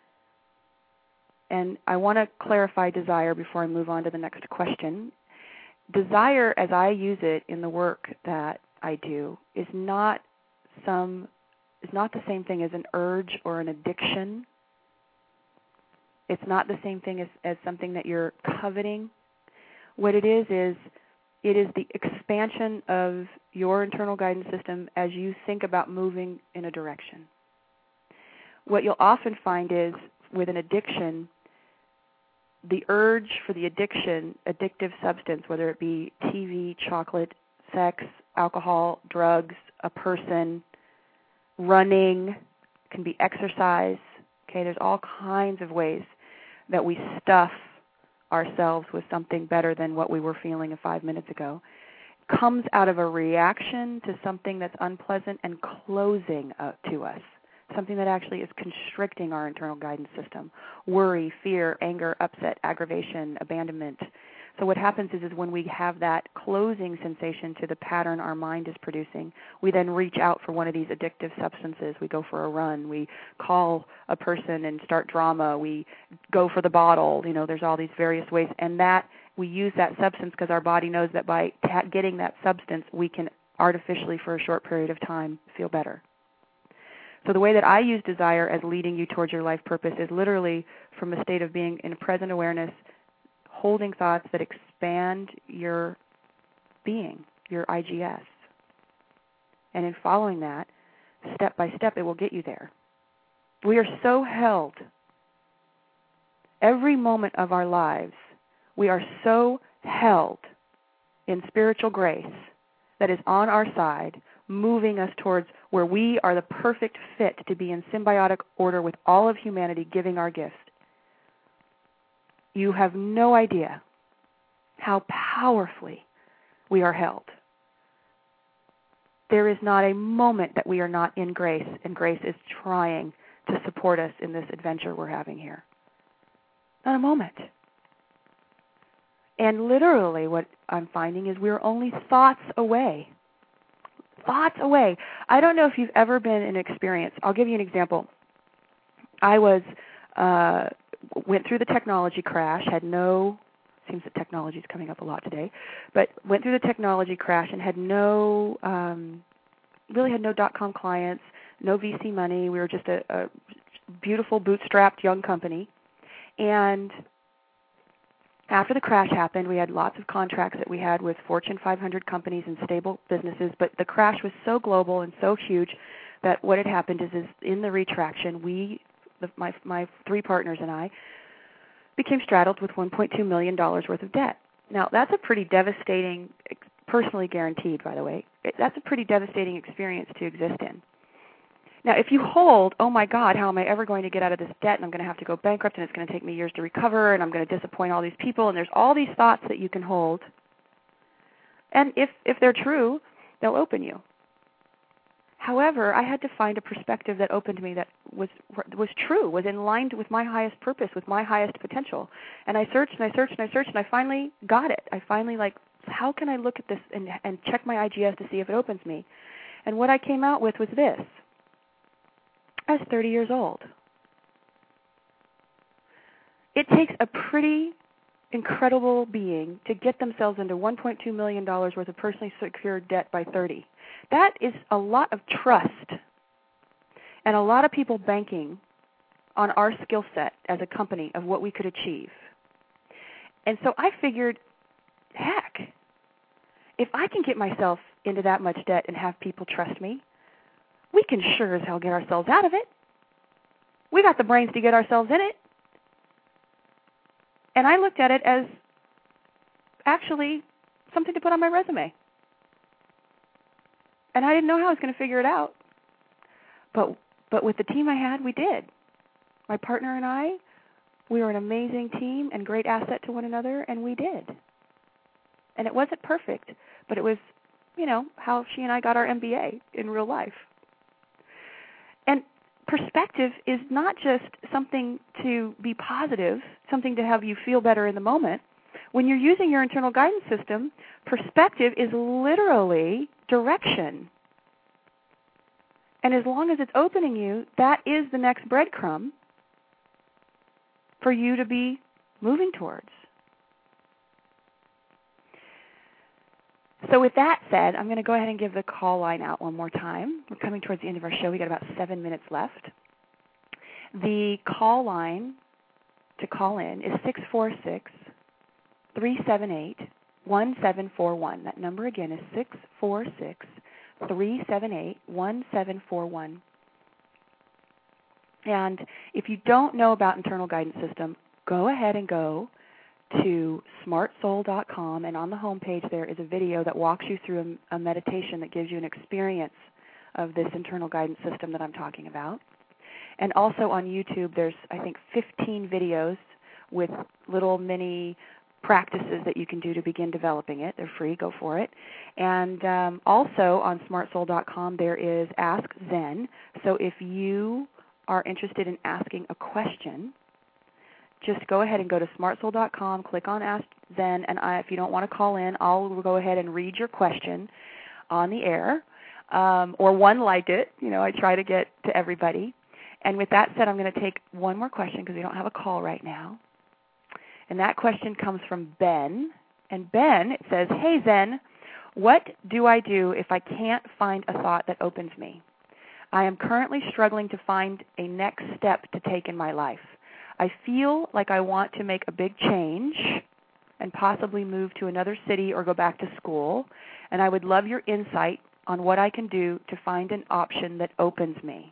And I want to clarify desire before I move on to the next question. Desire, as I use it in the work that I do, is not the same thing as an urge or an addiction. It's not the same thing as something that you're coveting. What it is it is the expansion of your internal guidance system as you think about moving in a direction. What you'll often find is with an addiction, the urge for the addictive substance, whether it be TV, chocolate, sex, alcohol, drugs, a person, running, can be exercise. Okay, there's all kinds of ways that we stuff ourselves with something better than what we were feeling 5 minutes ago. It comes out of a reaction to something that's unpleasant and closing to us. Something that actually is constricting our internal guidance system. Worry, fear, anger, upset, aggravation, abandonment. So what happens is when we have that closing sensation to the pattern our mind is producing, we then reach out for one of these addictive substances. We go for a run. We call a person and start drama. We go for the bottle. You know, there's all these various ways. And that we use that substance because our body knows that by getting that substance, we can artificially, for a short period of time, feel better. So the way that I use desire as leading you towards your life purpose is literally from a state of being in present awareness, holding thoughts that expand your being, your IGS. And in following that, step by step, it will get you there. We are so held. Every moment of our lives, we are so held in spiritual grace that is on our side, moving us towards where we are the perfect fit to be in symbiotic order with all of humanity, giving our gifts. You have no idea how powerfully we are held. There is not a moment that we are not in grace, and grace is trying to support us in this adventure we're having here. Not a moment. And literally what I'm finding is we're only thoughts away. Thoughts away. I don't know if you've ever been in an experience. I'll give you an example. I went through the technology crash, had no seems that technology is coming up a lot today. But went through the technology crash and had really had no .com clients, no VC money. We were just a beautiful, bootstrapped young company. And after the crash happened, we had lots of contracts that we had with Fortune 500 companies and stable businesses, but the crash was so global and so huge that what had happened is in the retraction, my three partners and I became straddled with $1.2 million worth of debt. Now, that's a pretty devastating, personally guaranteed, by the way, that's a pretty devastating experience to exist in. Now, if you hold, oh my God, how am I ever going to get out of this debt, and I'm going to have to go bankrupt, and it's going to take me years to recover, and I'm going to disappoint all these people, and there's all these thoughts that you can hold. And if they're true, they'll open you. However, I had to find a perspective that opened me that was true, was in line with my highest purpose, with my highest potential. And I searched and I searched and I searched, and I finally got it. I finally, how can I look at this and check my IGS to see if it opens me? And what I came out with was this. I was 30 years old. It takes a pretty incredible being to get themselves into $1.2 million worth of personally secured debt by 30. That is a lot of trust and a lot of people banking on our skill set as a company of what we could achieve. And so I figured, heck, if I can get myself into that much debt and have people trust me, we can sure as hell get ourselves out of it. We got the brains to get ourselves in it. And I looked at it as actually something to put on my resume. And I didn't know how I was going to figure it out. But with the team I had, we did. My partner and I, we were an amazing team and great asset to one another, and we did. And it wasn't perfect, but it was, how she and I got our MBA in real life. And perspective is not just something to be positive, something to have you feel better in the moment. When you're using your internal guidance system, perspective is literally direction. And as long as it's opening you, that is the next breadcrumb for you to be moving towards. So with that said, I'm going to go ahead and give the call line out one more time. We're coming towards the end of our show. We've got about 7 minutes left. The call line to call in is 646-378-1741. That number again is 646-378-1741. And if you don't know about internal guidance system, go ahead and go to smartsoul.com, and on the home page there is a video that walks you through a meditation that gives you an experience of this internal guidance system that I'm talking about. And also on YouTube there's, I think, 15 videos with little mini practices that you can do to begin developing it. They're free. Go for it. And also on smartsoul.com there is Ask Zen. So if you are interested in asking a question, just go ahead and go to smartsoul.com, click on Ask Zen, and if you don't want to call in, I'll go ahead and read your question on the air, or one like it. I try to get to everybody. And with that said, I'm going to take one more question because we don't have a call right now. And that question comes from Ben. And Ben, it says, "Hey Zen, what do I do if I can't find a thought that opens me? I am currently struggling to find a next step to take in my life. I feel like I want to make a big change and possibly move to another city or go back to school, and I would love your insight on what I can do to find an option that opens me."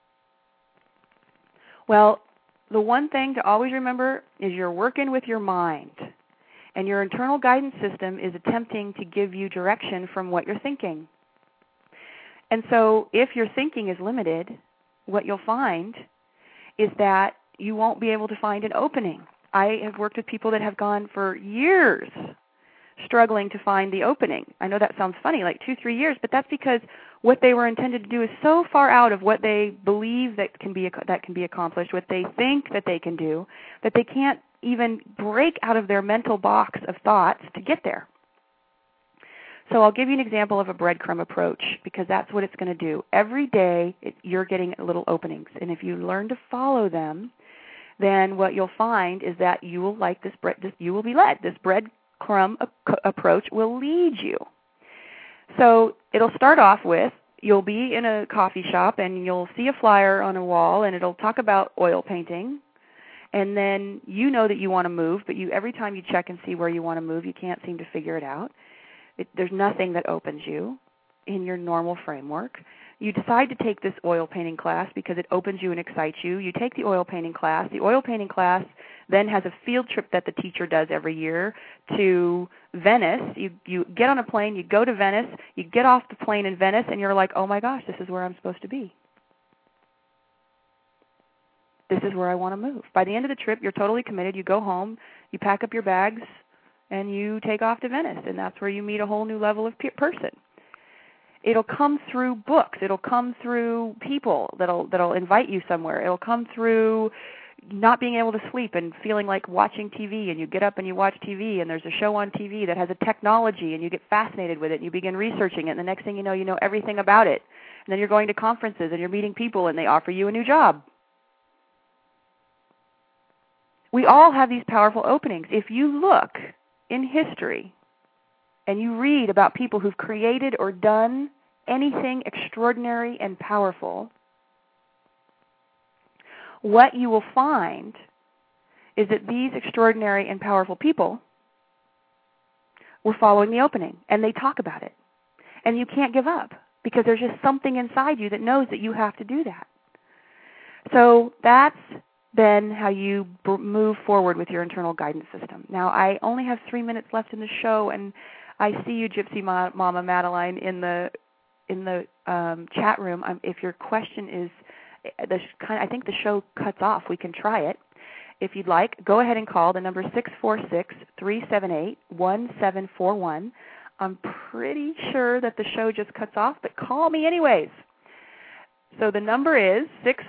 Well, the one thing to always remember is you're working with your mind, and your internal guidance system is attempting to give you direction from what you're thinking. And so if your thinking is limited, what you'll find is that you won't be able to find an opening. I have worked with people that have gone for years struggling to find the opening. I know that sounds funny, like 2-3 years, but that's because what they were intended to do is so far out of what they believe that can be accomplished, what they think that they can do, that they can't even break out of their mental box of thoughts to get there. So I'll give you an example of a breadcrumb approach, because that's what it's going to do. Every day you're getting little openings, and if you learn to follow them, then what you'll find is that you will like this you will be led. This breadcrumb approach will lead you. So it'll start off with, you'll be in a coffee shop and you'll see a flyer on a wall and it'll talk about oil painting. And then you know that you want to move, but every time you check and see where you want to move, you can't seem to figure it out. There's nothing that opens you in your normal framework. You decide to take this oil painting class because it opens you and excites you. You take the oil painting class. The oil painting class then has a field trip that the teacher does every year to Venice. You get on a plane, you go to Venice, you get off the plane in Venice, and you're like, oh my gosh, this is where I'm supposed to be. This is where I want to move. By the end of the trip, you're totally committed. You go home, you pack up your bags, and you take off to Venice, and that's where you meet a whole new level of person. It'll come through books. It'll come through people that'll invite you somewhere. It'll come through not being able to sleep and feeling like watching TV, and you get up and you watch TV, and there's a show on TV that has a technology, and you get fascinated with it, and you begin researching it, and the next thing you know everything about it. And then you're going to conferences, and you're meeting people, and they offer you a new job. We all have these powerful openings. If you look in history and you read about people who've created or done anything extraordinary and powerful, what you will find is that these extraordinary and powerful people were following the opening, and they talk about it. And you can't give up because there's just something inside you that knows that you have to do that. So that's then how you move forward with your internal guidance system. Now, I only have 3 minutes left in the show, and I see you, Gypsy Mama Madeline, in the chat room. If your question is, I think the show cuts off. We can try it. If you'd like, go ahead and call. The number is 646-378-1741. I'm pretty sure that the show just cuts off, but call me anyways. So the number is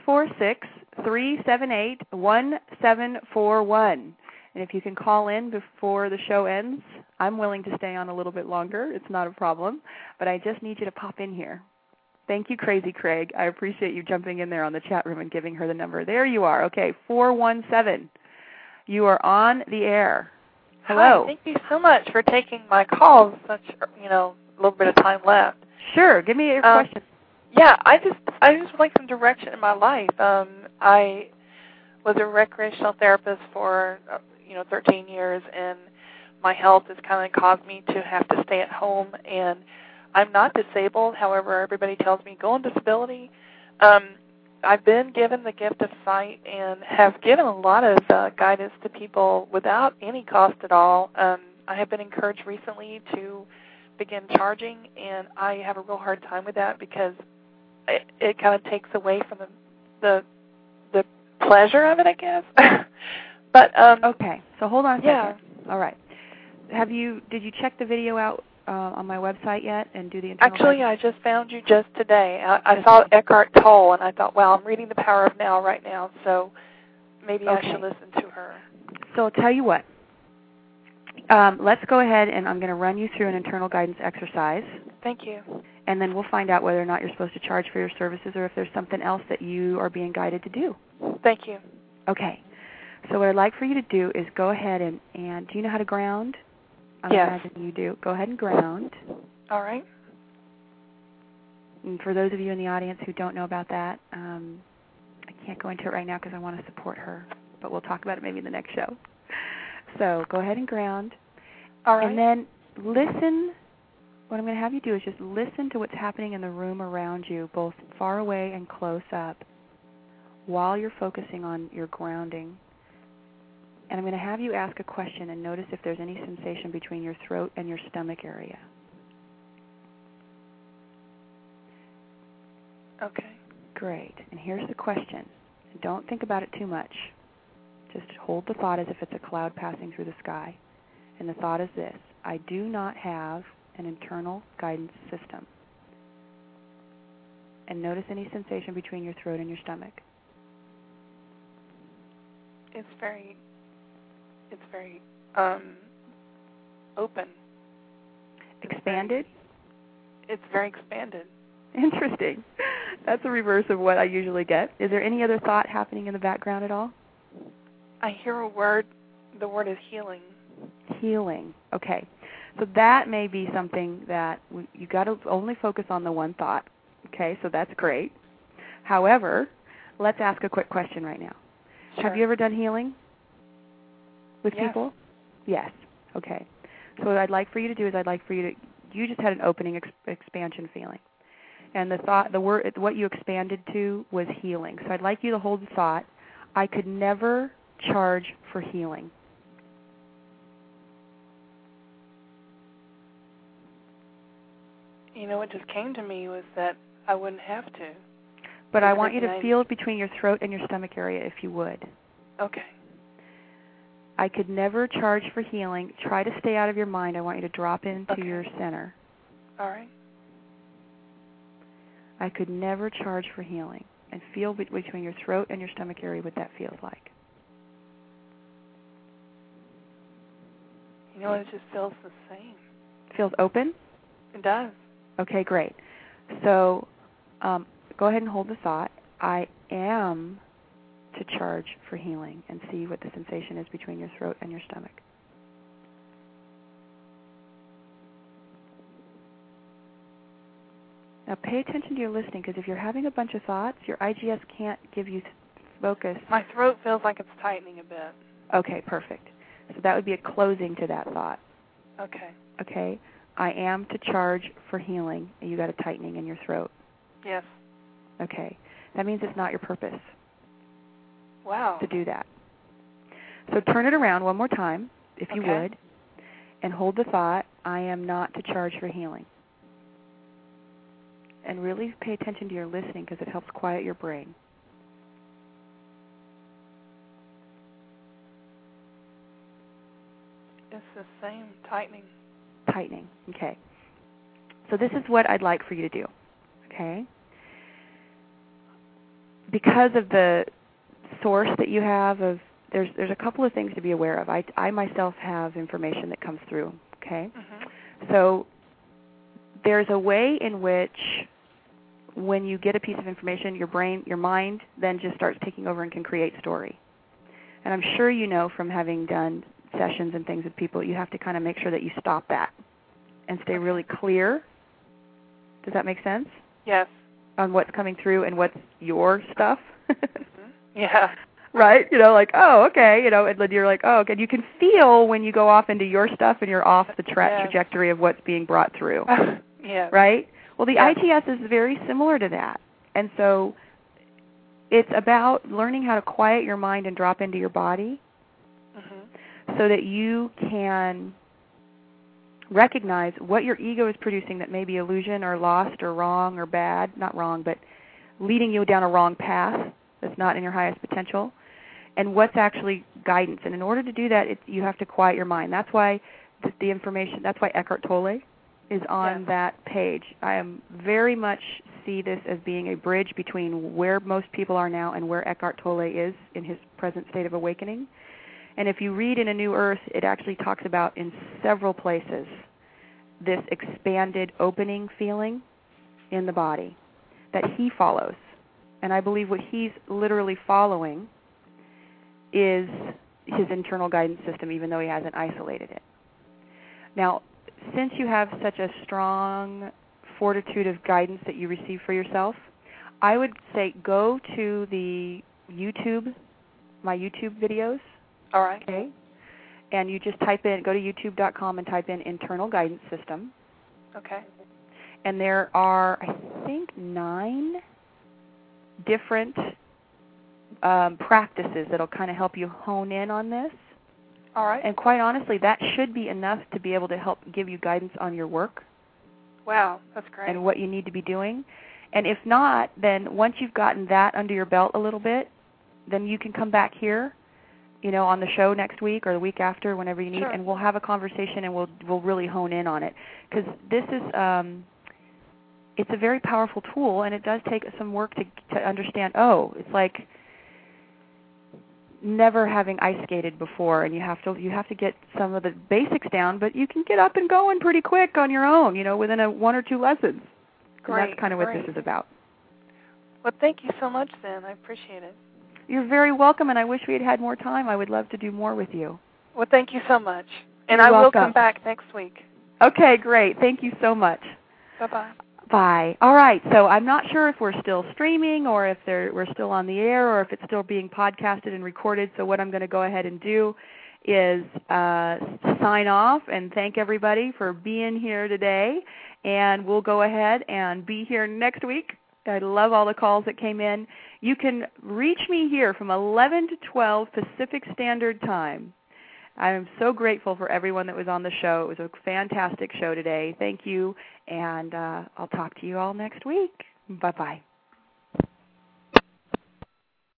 646-378-1741. And if you can call in before the show ends, I'm willing to stay on a little bit longer. It's not a problem. But I just need you to pop in here. Thank you, Crazy Craig. I appreciate you jumping in there on the chat room and giving her the number. There you are. Okay, 417. You are on the air. Hello. Hi, thank you so much for taking my call. Such, a little bit of time left. Sure. Give me your question. Yeah, I just would like some direction in my life. I was a recreational therapist for 13 years, and my health has kind of caused me to have to stay at home. And I'm not disabled. However, everybody tells me go on disability. I've been given the gift of sight and have given a lot of guidance to people without any cost at all. I have been encouraged recently to begin charging, and I have a real hard time with that because it kind of takes away from the pleasure of it, I guess. But okay, so hold on a second. Yeah. All right. Did you check the video out on my website yet and do the internal Actually, guidance? I just found you just today. I saw Eckhart Tolle, and I thought, wow, I'm reading The Power of Now right now, so maybe I should listen to her. So I'll tell you what. Let's go ahead, and I'm going to run you through an internal guidance exercise. Thank you. And then we'll find out whether or not you're supposed to charge for your services or if there's something else that you are being guided to do. Thank you. Okay. So what I'd like for you to do is go ahead and do you know how to ground? I Yes. imagine you do. Go ahead and ground. All right. And for those of you in the audience who don't know about that, I can't go into it right now because I want to support her, but we'll talk about it maybe in the next show. So go ahead and ground. All right. And then listen. What I'm going to have you do is just listen to what's happening in the room around you, both far away and close up, while you're focusing on your grounding. And I'm going to have you ask a question and notice if there's any sensation between your throat and your stomach area. Okay. Great. And here's the question. Don't think about it too much. Just hold the thought as if it's a cloud passing through the sky. And the thought is this: I do not have an internal guidance system. And notice any sensation between your throat and your stomach. It's very open. Expanded? It's very expanded. Interesting. That's a reverse of what I usually get. Is there any other thought happening in the background at all? I hear a word. The word is healing. Healing. Okay. So that may be something that you got to only focus on the one thought. Okay, so that's great. However, let's ask a quick question right now. Sure. Have you ever done healing with people? Yes. Okay. So what I'd like for you to do is you just had an opening expansion feeling. And the word, what you expanded to was healing. So I'd like you to hold the thought, I could never charge for healing. You know, what just came to me was that I wouldn't have to. But I want you to feel it between your throat and your stomach area if you would. Okay. I could never charge for healing. Try to stay out of your mind. I want you to drop into your center. All right. I could never charge for healing. And feel between your throat and your stomach area what that feels like. You know, it just feels the same. Feels open? It does. Okay, great. So go ahead and hold the thought. I am to charge for healing, and see what the sensation is between your throat and your stomach. Now pay attention to your listening, because if you're having a bunch of thoughts, your IGS can't give you focus. My throat feels like it's tightening a bit. Okay, perfect. So that would be a closing to that thought. Okay. Okay. I am to charge for healing, and you got a tightening in your throat. Yes. Okay. That means it's not your purpose. Wow. To do that. So turn it around one more time, if you would, and hold the thought, I am not to charge for healing. And really pay attention to your listening, because it helps quiet your brain. It's the same tightening. Tightening, okay. So this is what I'd like for you to do, okay? Because of the source that you have of, there's a couple of things to be aware of. I myself have information that comes through, okay? Mm-hmm. So there's a way in which when you get a piece of information, your mind then just starts taking over and can create story. And I'm sure you know from having done sessions and things with people, you have to kind of make sure that you stop that and stay really clear. Does that make sense? Yes. On what's coming through and what's your stuff? Yeah. Right? You know, like, oh, okay. You know, and then you're like, oh, okay. You can feel when you go off into your stuff and you're off the trajectory of what's being brought through. Yeah. Right? Well, the ITS is very similar to that. And so it's about learning how to quiet your mind and drop into your body so that you can recognize what your ego is producing that may be illusion or lost or wrong or bad. Not wrong, but leading you down a wrong path that's not in your highest potential, and what's actually guidance. And in order to do that, you have to quiet your mind. That's why the information, that's why Eckhart Tolle is on that page. I am very much see this as being a bridge between where most people are now and where Eckhart Tolle is in his present state of awakening. And if you read in A New Earth, it actually talks about in several places this expanded opening feeling in the body that he follows. And I believe what he's literally following is his internal guidance system, even though he hasn't isolated it. Now, since you have such a strong fortitude of guidance that you receive for yourself, I would say go to the YouTube, my YouTube videos. All right. Okay. And you just type in, go to youtube.com and type in internal guidance system. Okay. And there are, I think, 9 different practices that will kind of help you hone in on this. All right. And quite honestly, that should be enough to be able to help give you guidance on your work. Wow, that's great. And what you need to be doing. And if not, then once you've gotten that under your belt a little bit, then you can come back here, you know, on the show next week or the week after, whenever you need, and we'll have a conversation and we'll really hone in on it. Because this is, it's a very powerful tool, and it does take some work to understand, it's like never having ice skated before, and you have to get some of the basics down, but you can get up and going pretty quick on your own, you know, within 1 or 2 lessons. Great. And that's kind of what this is about. Well, thank you so much, then. I appreciate it. You're very welcome, and I wish we had had more time. I would love to do more with you. Well, thank you so much. And You're I welcome. will come back next week. Okay, great. Thank you so much. Bye-bye. Bye. All right, so I'm not sure if we're still streaming or if we're still on the air or if it's still being podcasted and recorded, so what I'm going to go ahead and do is sign off and thank everybody for being here today, and we'll go ahead and be here next week. I love all the calls that came in. You can reach me here from 11 to 12 Pacific Standard Time. I am so grateful for everyone that was on the show. It was a fantastic show today. Thank you, and I'll talk to you all next week. Bye-bye.